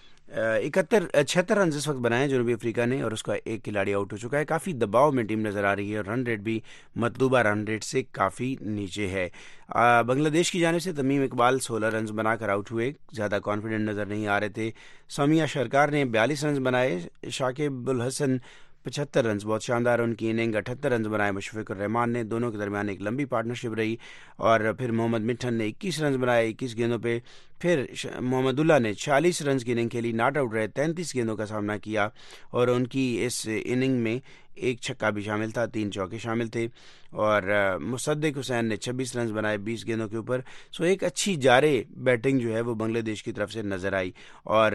76 رنز اس وقت بنائے جنوبی افریقہ نے اور اس کا ایک کھلاڑی آؤٹ ہو چکا ہے۔ کافی دباؤ میں ٹیم نظر آ رہی ہے اور رن ریٹ بھی مطلوبہ رن ریٹ سے کافی نیچے ہے۔ بنگلہ دیش کی جانب سے تمیم اقبال 16 رنز بنا کر آؤٹ ہوئے، زیادہ کانفیڈنٹ نظر نہیں آ رہے تھے۔ سومیہ شرکار نے 42 رنز بنائے، شاکب الحسن 75 رنز، بہت شاندار ان کی اننگ۔ 78 رنز بنائے مشفق الرحمان نے، دونوں کے درمیان ایک لمبی پارٹنرشپ رہی، اور پھر محمد مٹھن نے 21 رنز بنائے 21 گیندوں پہ۔ پھر محمد اللہ نے 46 رنز کی اننگ کھیلی، ناٹ آؤٹ رہے، 33 گیندوں کا سامنا کیا، اور ان کی اس اننگ میں ایک چھکا بھی شامل تھا، 3 چوکے شامل تھے، اور مصدق حسین نے 26 رنز بنائے 20 گیندوں کے اوپر۔ سو ایک اچھی جارے بیٹنگ جو ہے وہ بنگلہ دیش کی طرف سے نظر آئی، اور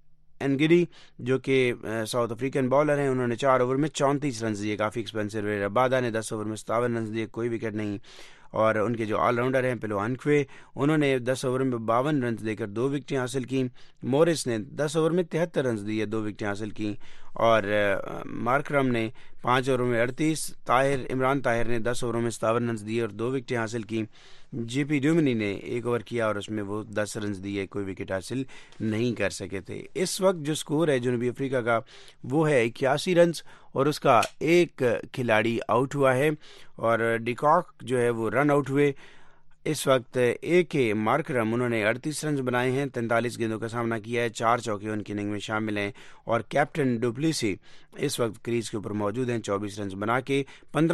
انگری جو کہ ساؤتھ افریقن بالر ہیں، انہوں نے 4 اوور میں 34 رنز دیے، کافی ایکسپینسو رہے۔ ربادہ نے 10 اوور میں 57 رنز دیے، کوئی وکٹ نہیں۔ اور ان کے جو آل راؤنڈر ہیں پیلو انکوے، انہوں نے 10 اوور میں 52 رنز دے کر 2 وکٹیں حاصل کی۔ مورس نے 10 اوور میں 73 رنز دیے، 2 وکٹیں حاصل کی، اور مارکرم نے 5 اوور میں 38، عمران طاہر نے 10 اووروں میں 57 رنز دیے اور 2 وکٹیں حاصل کی۔ جے پی ڈیومنی نے 1 اوور کیا اور اس میں وہ 10 رنز دیے، کوئی وکٹ حاصل نہیں کر سکے تھے۔ اس وقت جو سکور ہے جنوبی افریقہ کا وہ ہے 81 رنز، اور اس کا ایک کھلاڑی آؤٹ ہوا ہے، اور ڈیکاک جو ہے وہ رن آؤٹ ہوئے۔ اس وقت اے کے مارکرم، انہوں نے 38 رنز بنائے ہیں، 43 گیندوں کا سامنا کیا ہے، 4 چوکے ان کی اننگ میں شامل ہیں، اور کیپٹن ڈوپلیسی اس وقت کریز کے اوپر موجود ہیں 24 رنز بنا کے۔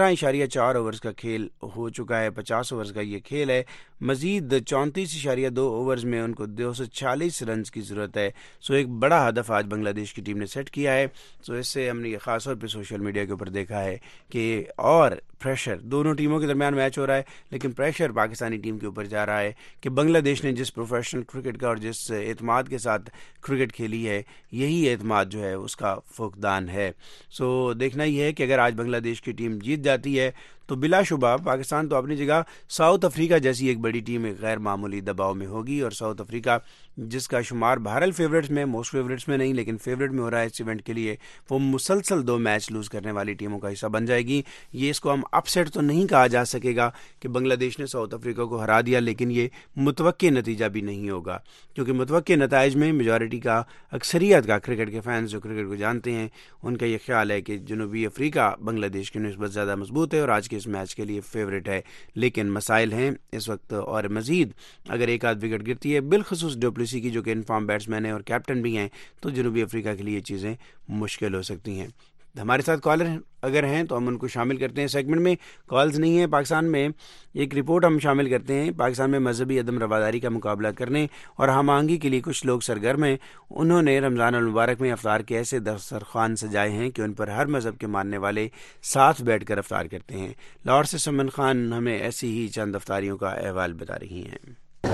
15.4 اوورز کا کھیل ہو چکا ہے، 50 اوورز کا یہ کھیل ہے، مزید 34.2 اوورز میں ان کو 240 رنز کی ضرورت ہے۔ سو ایک بڑا ہدف آج بنگلہ دیش کی ٹیم نے سیٹ کیا ہے۔ سو اس سے ہم نے یہ خاص طور پہ سوشل میڈیا کے اوپر دیکھا ہے کہ اور پریشر دونوں ٹیموں کے درمیان میچ ہو رہا ہے، لیکن پریشر پاکستانی ٹیم کے اوپر جا رہا ہے کہ بنگلہ دیش نے جس پروفیشنل کرکٹ کا اور جس اعتماد کے ساتھ کرکٹ کھیلی ہے، یہی اعتماد جو ہے اس کا فقدان ہے۔ سو دیکھنا یہ ہے کہ اگر آج بنگلہ دیش کی ٹیم جیت جاتی ہے تو بلا شبہ پاکستان تو اپنی جگہ ساؤتھ افریقہ جیسی ایک بڑی ٹیم ایک غیر معمولی دباؤ میں ہوگی، اور ساؤتھ افریقہ جس کا شمار بہرحال فیورٹس میں، موسٹ فیورٹس میں نہیں لیکن فیورٹ میں ہو رہا ہے اس ایونٹ کے لیے، وہ مسلسل 2 میچ لوز کرنے والی ٹیموں کا حصہ بن جائے گی۔ یہ اس کو ہم اپ سیٹ تو نہیں کہا جا سکے گا کہ بنگلہ دیش نے ساؤتھ افریقہ کو ہرا دیا، لیکن یہ متوقع نتیجہ بھی نہیں ہوگا، کیونکہ متوقع نتائج میں میجورٹی کا، اکثریت کا کرکٹ کے فینس جو کرکٹ کو جانتے ہیں ان کا یہ خیال ہے کہ جنوبی افریقہ بنگلہ دیش کی نسبت زیادہ مضبوط ہے اور آج کے اس میچ کے لیے فیورٹ ہے۔ لیکن مسائل ہیں اس وقت، اور مزید اگر ایک آدھ وکٹ گرتی ہے، بالخصوص ڈوپلیسی کی جو کہ انفارم بیٹسمین ہے اور کیپٹن بھی ہیں، تو جنوبی افریقہ کے لیے یہ چیزیں مشکل ہو سکتی ہیں۔ ہمارے ساتھ کالر اگر ہیں تو ہم ان کو شامل کرتے ہیں سیگمنٹ میں۔ کالز نہیں ہیں۔ پاکستان میں ایک رپورٹ ہم شامل کرتے ہیں، پاکستان میں مذہبی عدم رواداری کا مقابلہ کرنے اور ہم آہنگی کے لیے کچھ لوگ سرگرم ہیں۔ انہوں نے رمضان المبارک میں افطار کے ایسے دسترخوان سجائے ہیں کہ ان پر ہر مذہب کے ماننے والے ساتھ بیٹھ کر افطار کرتے ہیں۔ لاہور سے سمن خان ہمیں ایسی ہی چند افطاریوں کا احوال بتا رہی ہیں۔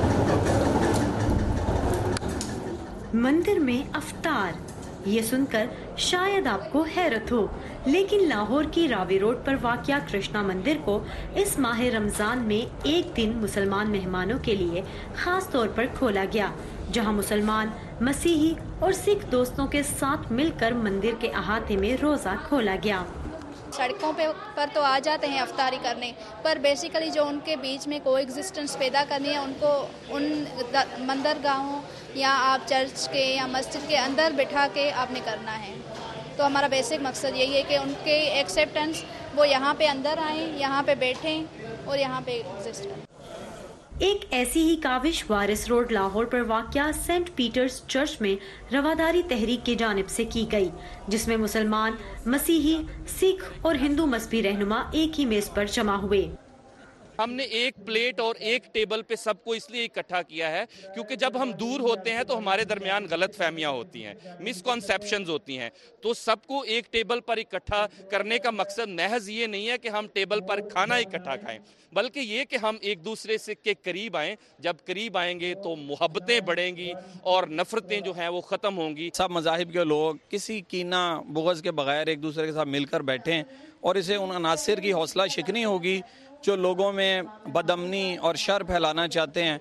مندر میں افطار، یہ سن کر شاید آپ کو حیرت ہو، لیکن لاہور کی راوی روڈ پر واقع کرشنا مندر کو اس ماہ رمضان میں ایک دن مسلمان مہمانوں کے لیے خاص طور پر کھولا گیا، جہاں مسلمان मसीही और सिख दोस्तों के साथ मिलकर मंदिर के अहाते में रोजा खोला गया। सड़कों पर तो आ जाते हैं अफ्तारी करने, पर बेसिकली जो उनके बीच में को एग्जिस्टेंस पैदा करनी है, उनको उन मंदिरगाहों या आप चर्च के या मस्जिद के अंदर बिठा के आपने करना है। तो हमारा बेसिक मकसद यही है कि उनके एक्सेप्टेंस वो यहाँ पे अंदर आएँ, यहाँ पे बैठें और यहाँ पे एग्जिस्ट करें। एक ऐसी ही काविश वारिस रोड लाहौर पर वाक़या सेंट पीटर्स चर्च में रवादारी तहरीक की जानिब से की गई, जिसमें मुसलमान, मसीही, सिख और हिंदू मजहबी रहनुमा एक ही मेज पर जमा हुए। हमने एक प्लेट और एक टेबल पे सबको इसलिए इकट्ठा किया है क्योंकि जब हम दूर होते हैं तो हमारे दरमियान गलत फहमियां होती हैं, मिसकॉन्सेप्शंस होती हैं। तो सबको एक टेबल पर इकट्ठा करने का मकसद महज ये नहीं है कि हम टेबल पर खाना इकट्ठा खाएं, बल्कि ये कि हम एक दूसरे से के करीब आएं। जब करीब आएंगे तो मोहब्बतें बढ़ेंगी और नफरतें जो हैं वो ख़त्म होंगी। सब मज़ाहिब के लोग किसी कीना बुग़्ज़ के बगैर एक दूसरे के साथ मिलकर बैठें और इसे उन अनासिर की हौसला शिकनी होगी जो लोगों में बदअमनी और शर फैलाना चाहते हैं।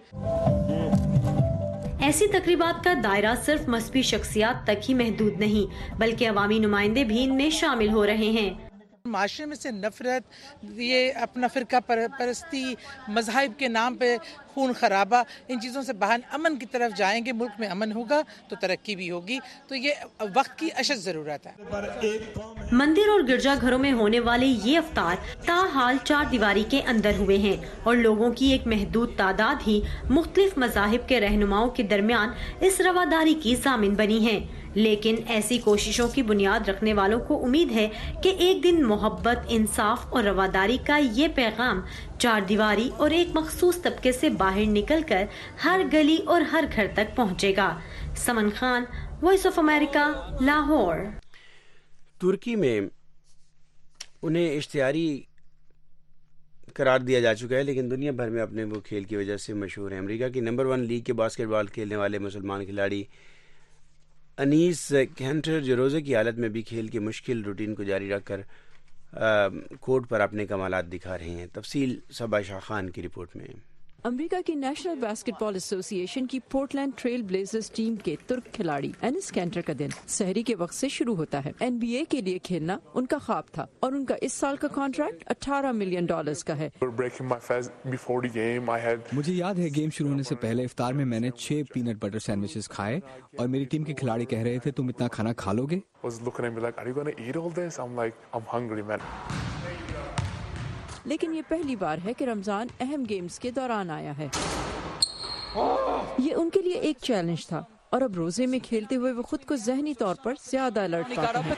ऐसी तकरीबात का दायरा सिर्फ मजहबी शख्सियात तक ही महदूद नहीं, बल्कि अवामी नुमाइंदे भी इनमें शामिल हो रहे हैं। माशरे में से नफरत, ये अपना फिरका परस्ती, मजहब के नाम पे खून खराबा, इन चीज़ों से बाहर अमन की तरफ जाएंगे, मुल्क में अमन होगा तो तरक्की भी होगी। तो ये वक्त की अशद ज़रूरत है। मंदिर और गिरजाघरों में होने वाले ये अफ्तार ताहाल चार दीवारी के अंदर हुए हैं और लोगों की एक महदूद तादाद ही मुख्तलिफ मज़ाहिब के रहनुमाओं के दरमियान इस रवादारी की ज़ामिन बनी है। लेकिन ऐसी कोशिशों की बुनियाद रखने वालों को उम्मीद है कि एक दिन मोहब्बत, इंसाफ और रवादारी का ये पैगाम चार दीवारी और एक मखसूस तबके से बाहर निकलकर हर गली और हर घर तक पहुंचेगा। Saman Khan, voice of America, Lahore. तुर्की में उन्हें इश्तिहारी करार दिया जा चुका है, लेकिन दुनिया भर में अपने वो खेल की वजह से मशहूर है। अमेरिका की नंबर 1 लीग के बास्केटबॉल खेलने वाले मुसलमान खिलाड़ी अनीस कैंटर, जो रोज़े की हालत में भी खेल के मुश्किल रूटीन को जारी रखकर कोर्ट पर अपने कमालात दिखा रहे हैं। तफसील सबा शाह खान की रिपोर्ट में। अमेरिका की नेशनल बास्केटबॉल एसोसिएशन की पोर्टलैंड ट्रेल ब्लेजर्स टीम के तुर्क खिलाड़ी एनिस कैंटर का दिन सहरी के वक्त से शुरू होता है। NBA के लिए खेलना उनका ख्वाब था और उनका इस साल का कॉन्ट्रैक्ट $18 मिलियन का है। मुझे याद है गेम शुरू होने से पहले इफ्तार में मैंने 6 पीनट बटर सैंडविचेस खाए और मेरी टीम के खिलाड़ी कह रहे थे तुम इतना खाना खा लोगे? लेकिन ये पहली बार है कि रमजान अहम गेम्स के दौरान आया है। ये उनके लिए एक चैलेंज था और अब रोजे में खेलते हुए वो खुद को ज़हनी तौर पर ज्यादा अलर्ट पाते हैं।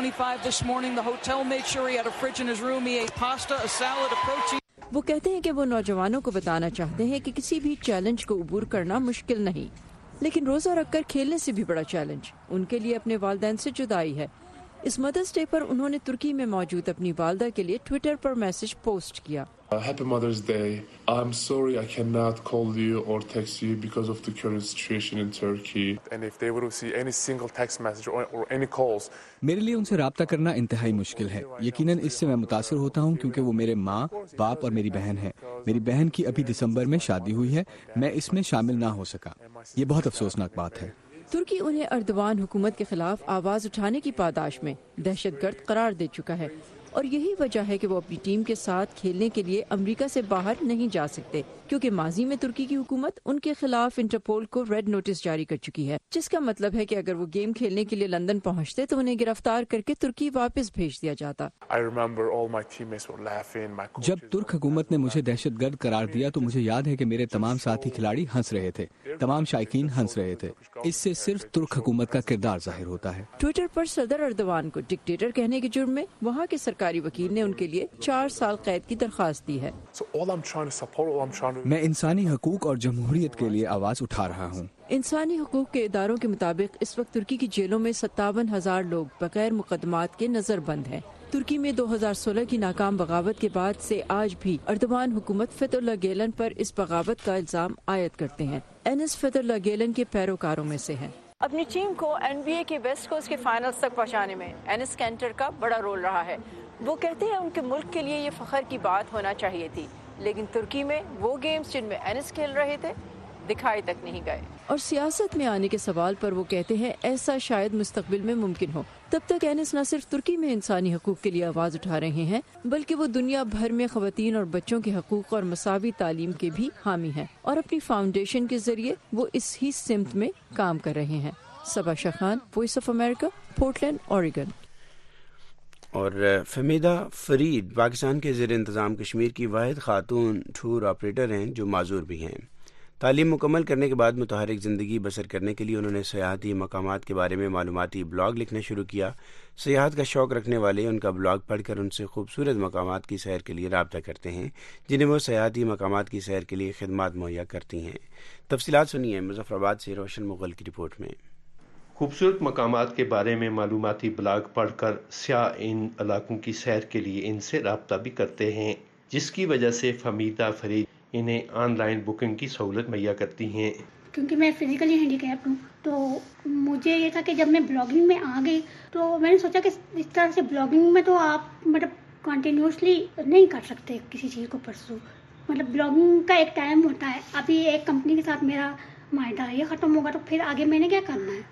वो कहते हैं कि वो नौजवानों को बताना चाहते हैं कि किसी भी चैलेंज को अबूर करना मुश्किल नहीं, लेकिन रोजा रखकर खेलने से भी बड़ा चैलेंज उनके लिए अपने वालिदैन से जुदाई है। इस मदर्स डे पर उन्होंने तुर्की में मौजूद अपनी वालदा के लिए ट्विटर पर मैसेज पोस्ट किया। Happy Mother's Day. I'm sorry I cannot call you or text you because of the current situation in Turkey. And if they would see any single text message or any calls. मेरे लिए उनसे राब्ता करना इंतहाई मुश्किल है। यकीनन इससे मैं मुतासिर होता हूँ क्योंकि वो मेरे माँ, बाप और मेरी बहन है। मेरी बहन की अभी दिसंबर में शादी हुई है, मैं इसमें शामिल ना हो सका। ये बहुत अफसोसनाक बात है। तुर्की उन्हें अर्दवान हुकूमत के खिलाफ आवाज उठाने की पादाश में दहशतगर्द करार दे चुका है और यही वजह है कि वो अपनी टीम के साथ खेलने के लिए अमेरिका से बाहर नहीं जा सकते, क्योंकि माजी में तुर्की की हुकूमत उनके खिलाफ इंटरपोल को रेड नोटिस जारी कर चुकी है, जिसका मतलब है कि अगर वो गेम खेलने के लिए लंदन पहुंचते तो उन्हें गिरफ्तार करके तुर्की वापस भेज दिया जाता। जब तुर्क हुकूमत ने मुझे दहशतगर्द करार दिया तो मुझे याद है कि मेरे तमाम साथी खिलाड़ी हंस रहे थे, तमाम शायकीन हंस रहे थे। इससे सिर्फ तुर्क हुकूमत का किरदार जाहिर होता है। ट्विटर पर सदर अर्दवान को डिक्टेटर कहने के जुर्म में वहाँ के सरकारी वकील ने उनके लिए 4 साल कैद की दरख्वास्त दी है। मैं इंसानी हकूक और जमहूरियत के लिए आवाज उठा रहा हूँ। इंसानी हकूक के इदारों के मुताबिक इस वक्त तुर्की की जेलों में 57,000 लोग बगैर मुकदमात के नजरबंद हैं। तुर्की में 2016 की नाकाम बगावत के बाद से आज भी अर्दवान हुकूमत फेतुल्लाह गेलन पर इस बगावत का इल्जाम आयद करते हैं। एनिस फेतुल्लाह गेलन के पैरोकारों में से हैं। अपनी टीम को NBA के वेस्ट कोस्ट के फाइनल्स तक पहुंचाने में एनिस कैंटर का बड़ा रोल रहा है। वो कहते हैं उनके मुल्क के लिए ये फख्र की बात होना चाहिए थी, लेकिन तुर्की में वो गेम्स जिनमें एनिस खेल रहे थे दिखाई तक नहीं गए। और सियासत में आने के सवाल पर वो कहते हैं ऐसा शायद मुस्तकबिल में मुमकिन हो। तब तक एनिस न सिर्फ तुर्की में इंसानी हकूक के लिए आवाज़ उठा रहे हैं, बल्कि वो दुनिया भर में ख़वातीन और बच्चों के हकूक और मसावी तालीम के भी हामी हैं, और अपनी फाउंडेशन के जरिए वो इस ही सिमत में काम कर रहे हैं। Saba Shah Khan, voice of America, Portland, Oregon. और फमीदा फरीद पाकिस्तान के ज़ेर इंतज़ाम कश्मीर की वाहिद खातून टूर ऑपरेटर हैं जो माजूर भी हैं। तालीम मुकम्मल करने के बाद मुतहरिक ज़िंदगी बसर करने के लिए उन्होंने सयाहती मकामात के बारे में मालूमाती ब्लॉग लिखना शुरू किया। सयाहत का शौक़ रखने वाले उनका ब्लॉग पढ़कर उनसे खूबसूरत मकामात की सैर के लिए राब्ता करते हैं, जिन्हें वो सयाहती मकामात की सैर के लिए खिदमात मुहैया करती हैं। तफसीलात सुनिए मुज़फ़्फ़राबाद से रोशन मुग़ल की रिपोर्ट में। खूबसूरत मकामात के बारे में मालूमाती ब्लॉग पढ़कर स्याह इन इलाकों की सैर के लिए इनसे राब्ता भी करते हैं, जिसकी वजह से फमीदा फरीद इन्हें ऑनलाइन बुकिंग की सहूलत मुहैया करती हैं। क्योंकि मैं फिजिकली हैंडीकैप्ड हूँ, तो मुझे ये था कि जब मैं ब्लॉगिंग में आ गई तो मैंने सोचा कि इस तरह से ब्लॉगिंग में तो आप मतलब कंटिन्यूसली नहीं कर सकते किसी चीज़ को परसू, मतलब ब्लॉगिंग का एक टाइम होता है। अभी एक कंपनी के साथ मेरा मायदा है, ये ख़त्म होगा तो फिर आगे मैंने क्या करना है,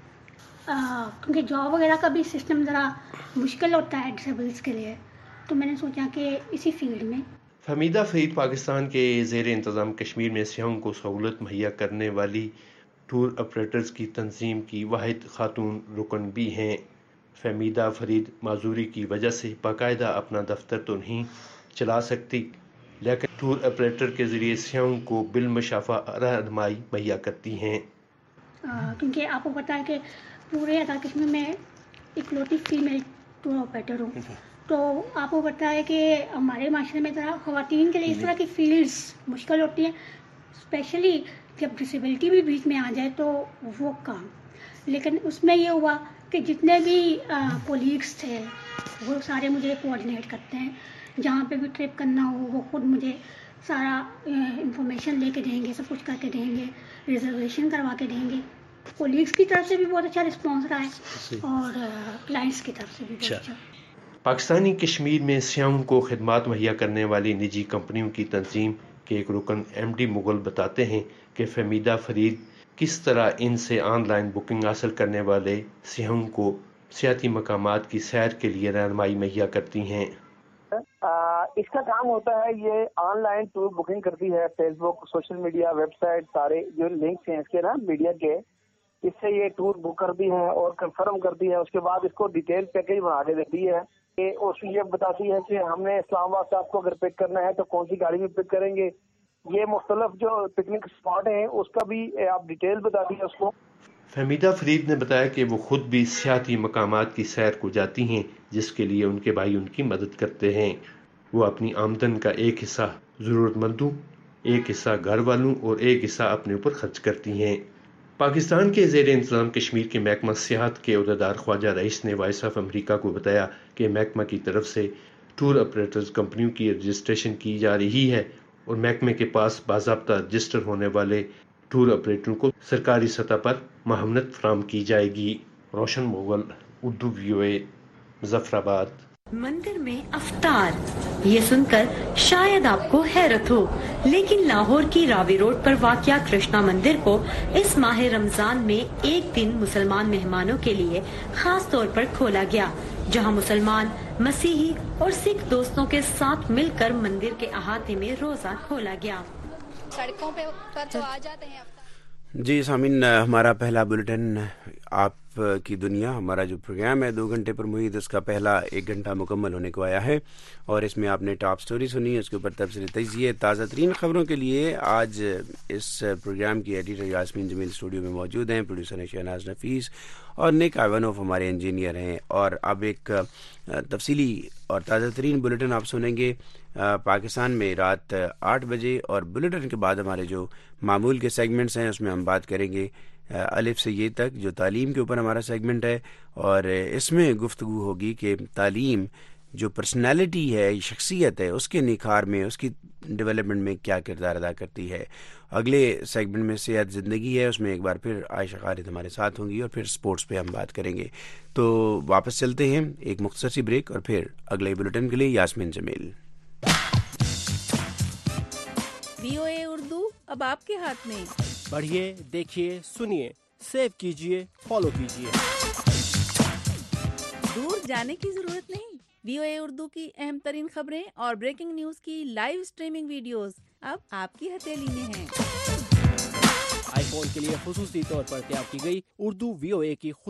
क्योंकि जॉब वगैरह का भी सिस्टम ज़रा मुश्किल होता है डिसेबल्स के लिए, तो मैंने सोचा कि इसी फील्ड में। फमीदा फरीद पाकिस्तान के ज़ेर इंतज़ाम कश्मीर में सियाहों को सहूलत मुहैया करने वाली टूर ऑपरेटर्स की तंजीम की वाहिद खातून रुकन भी हैं। फमीदा फरीद माजूरी की वजह से बाकायदा अपना दफ्तर तो नहीं चला सकती, लेकिन टूर ऑपरेटर के ज़रिए सियाहों को बिलमशाफा रहनुमाई मुहैया करती हैं। क्योंकि आपको पता है कि पूरे आज़ाद कश्मीर में इकलौती फीमेल टूर ऑपरेटर हूँ, तो आपको पता है कि हमारे माशरे में ज़रा ख़वातीन के लिए इस तरह की फील्ड्स मुश्किल होती हैं, स्पेशली जब डिसेबिलिटी भी बीच में आ जाए तो वो काम। लेकिन उसमें ये हुआ कि जितने भी कोलीग्स थे वो सारे मुझे कोऑर्डिनेट करते हैं, जहाँ पे भी ट्रिप करना हो वो खुद मुझे सारा इंफॉर्मेशन लेके देंगे, सब कुछ करके देंगे, रिजर्वेशन करवा के देंगे। कोलीग्स की तरफ से भी बहुत अच्छा रिस्पॉन्स रहा है और क्लाइंट्स की तरफ से भी बहुत अच्छा। पाकिस्तानी कश्मीर में सियाहों को खिदमात मुहैया करने वाली निजी कंपनियों की तंजीम के एक रुकन MD मुगल बताते हैं कि फमीदा फरीद किस तरह इनसे ऑनलाइन बुकिंग हासिल करने वाले सियाहों को सियाती मकामात की सैर के लिए रहनुमाई मुहैया करती हैं। इसका काम होता है, ये ऑनलाइन टूर बुकिंग करती है, फेसबुक, सोशल मीडिया, वेबसाइट, सारे जो लिंक्स हैं इसके ना मीडिया के, इससे ये टूर बुक करती है और कंफर्म करती है। उसके बाद इसको डिटेल पैकेज बना के देती है कि उसमें ये बताती है कि हमने इस्लामाबाद से आपको अगर पिक करना है तो कौन सी गाड़ी में पिक करेंगे, ये मुख्तलिफ जो पिकनिक स्पॉट हैं उसका भी आप डिटेल बताती है उसको। फमीदा फरीद ने बताया कि वो खुद भी सियाती मकामात की सैर को जाती हैं, जिसके लिए उनके भाई उनकी मदद करते हैं। वो अपनी आमदन का एक हिस्सा ज़रूरतमंदों, एक हिस्सा घर वालों और एक हिस्सा अपने ऊपर खर्च करती हैं। पाकिस्तान के ज़ेर इंतज़ाम कश्मीर के महकमा सियाहत के अहदेदार ख्वाजा रईस ने वॉइस ऑफ अमेरिका को बताया कि महकमा की तरफ से टूर ऑपरेटर्स कंपनियों की रजिस्ट्रेशन की जा रही है और महकमे के पास बाज़ाब्ता रजिस्टर होने वाले टूर ऑपरेटरों को सरकारी सतह पर माहमनत फराहम की जाएगी। रोशन मुगल, उर्दू VOA, मुज़फ़्फ़राबाद। मंदिर में अफ्तार, ये सुनकर शायद आपको हैरत हो, लेकिन लाहौर की रावी रोड पर वाक़या कृष्णा मंदिर को इस माह रमजान में एक दिन मुसलमान मेहमानों के लिए खास तौर पर खोला गया, जहां मुसलमान, मसीही और सिख दोस्तों के साथ मिलकर मंदिर के अहाते में रोजा खोला गया। सड़कों पे तो आ जाते हैं। जी सामीन, हमारा पहला बुलेटिन आप की दुनिया, हमारा जो प्रोग्राम है 2 घंटे पर मुहित, उसका पहला 1 घंटा मुकम्मल होने को आया है और इसमें आपने टॉप स्टोरी सुनी, उसके ऊपर तफसीली तजिए, ताज़ा तरीन खबरों के लिए आज इस प्रोग्राम की एडिटर यास्मीन जमील स्टूडियो में मौजूद हैं, प्रोड्यूसर हैं शहनाज नफीस और निक आइवानोफ हमारे इंजीनियर हैं। और अब एक तफसीली और ताज़ा तरीन बुलेटिन आप सुनेंगे पाकिस्तान में रात 8 बजे, और बुलेटिन के बाद हमारे जो मामूल के सेगमेंट्स हैं उसमें हम बात करेंगे अलिफ से ये तक, जो तालीम के ऊपर हमारा सेगमेंट है, और इसमें गुफ्तगू होगी कि तालीम जो पर्सनैलिटी है, शख्सियत है, उसके निखार में, उसकी डेवलपमेंट में क्या किरदार अदा करती है। अगले सेगमेंट में सेहत ज़िंदगी है, उसमें एक बार फिर आयशा खालिद हमारे साथ होंगी और फिर स्पोर्ट्स पे हम बात करेंगे। तो वापस चलते हैं एक मुख्तसर सी ब्रेक और फिर अगले बुलेटिन के लिए यास्मीन जमील। VOA उर्दू अब आपके हाथ में। पढ़िए, देखिए, सुनिए, सेव कीजिए, फॉलो कीजिए। दूर जाने की जरूरत नहीं। VOA उर्दू की अहम तरीन खबरें और ब्रेकिंग न्यूज की लाइव स्ट्रीमिंग वीडियोस अब आपकी हथेली में हैं। आईफोन के लिए खुसूसी तौर पर तैयार की गई उर्दू VOA की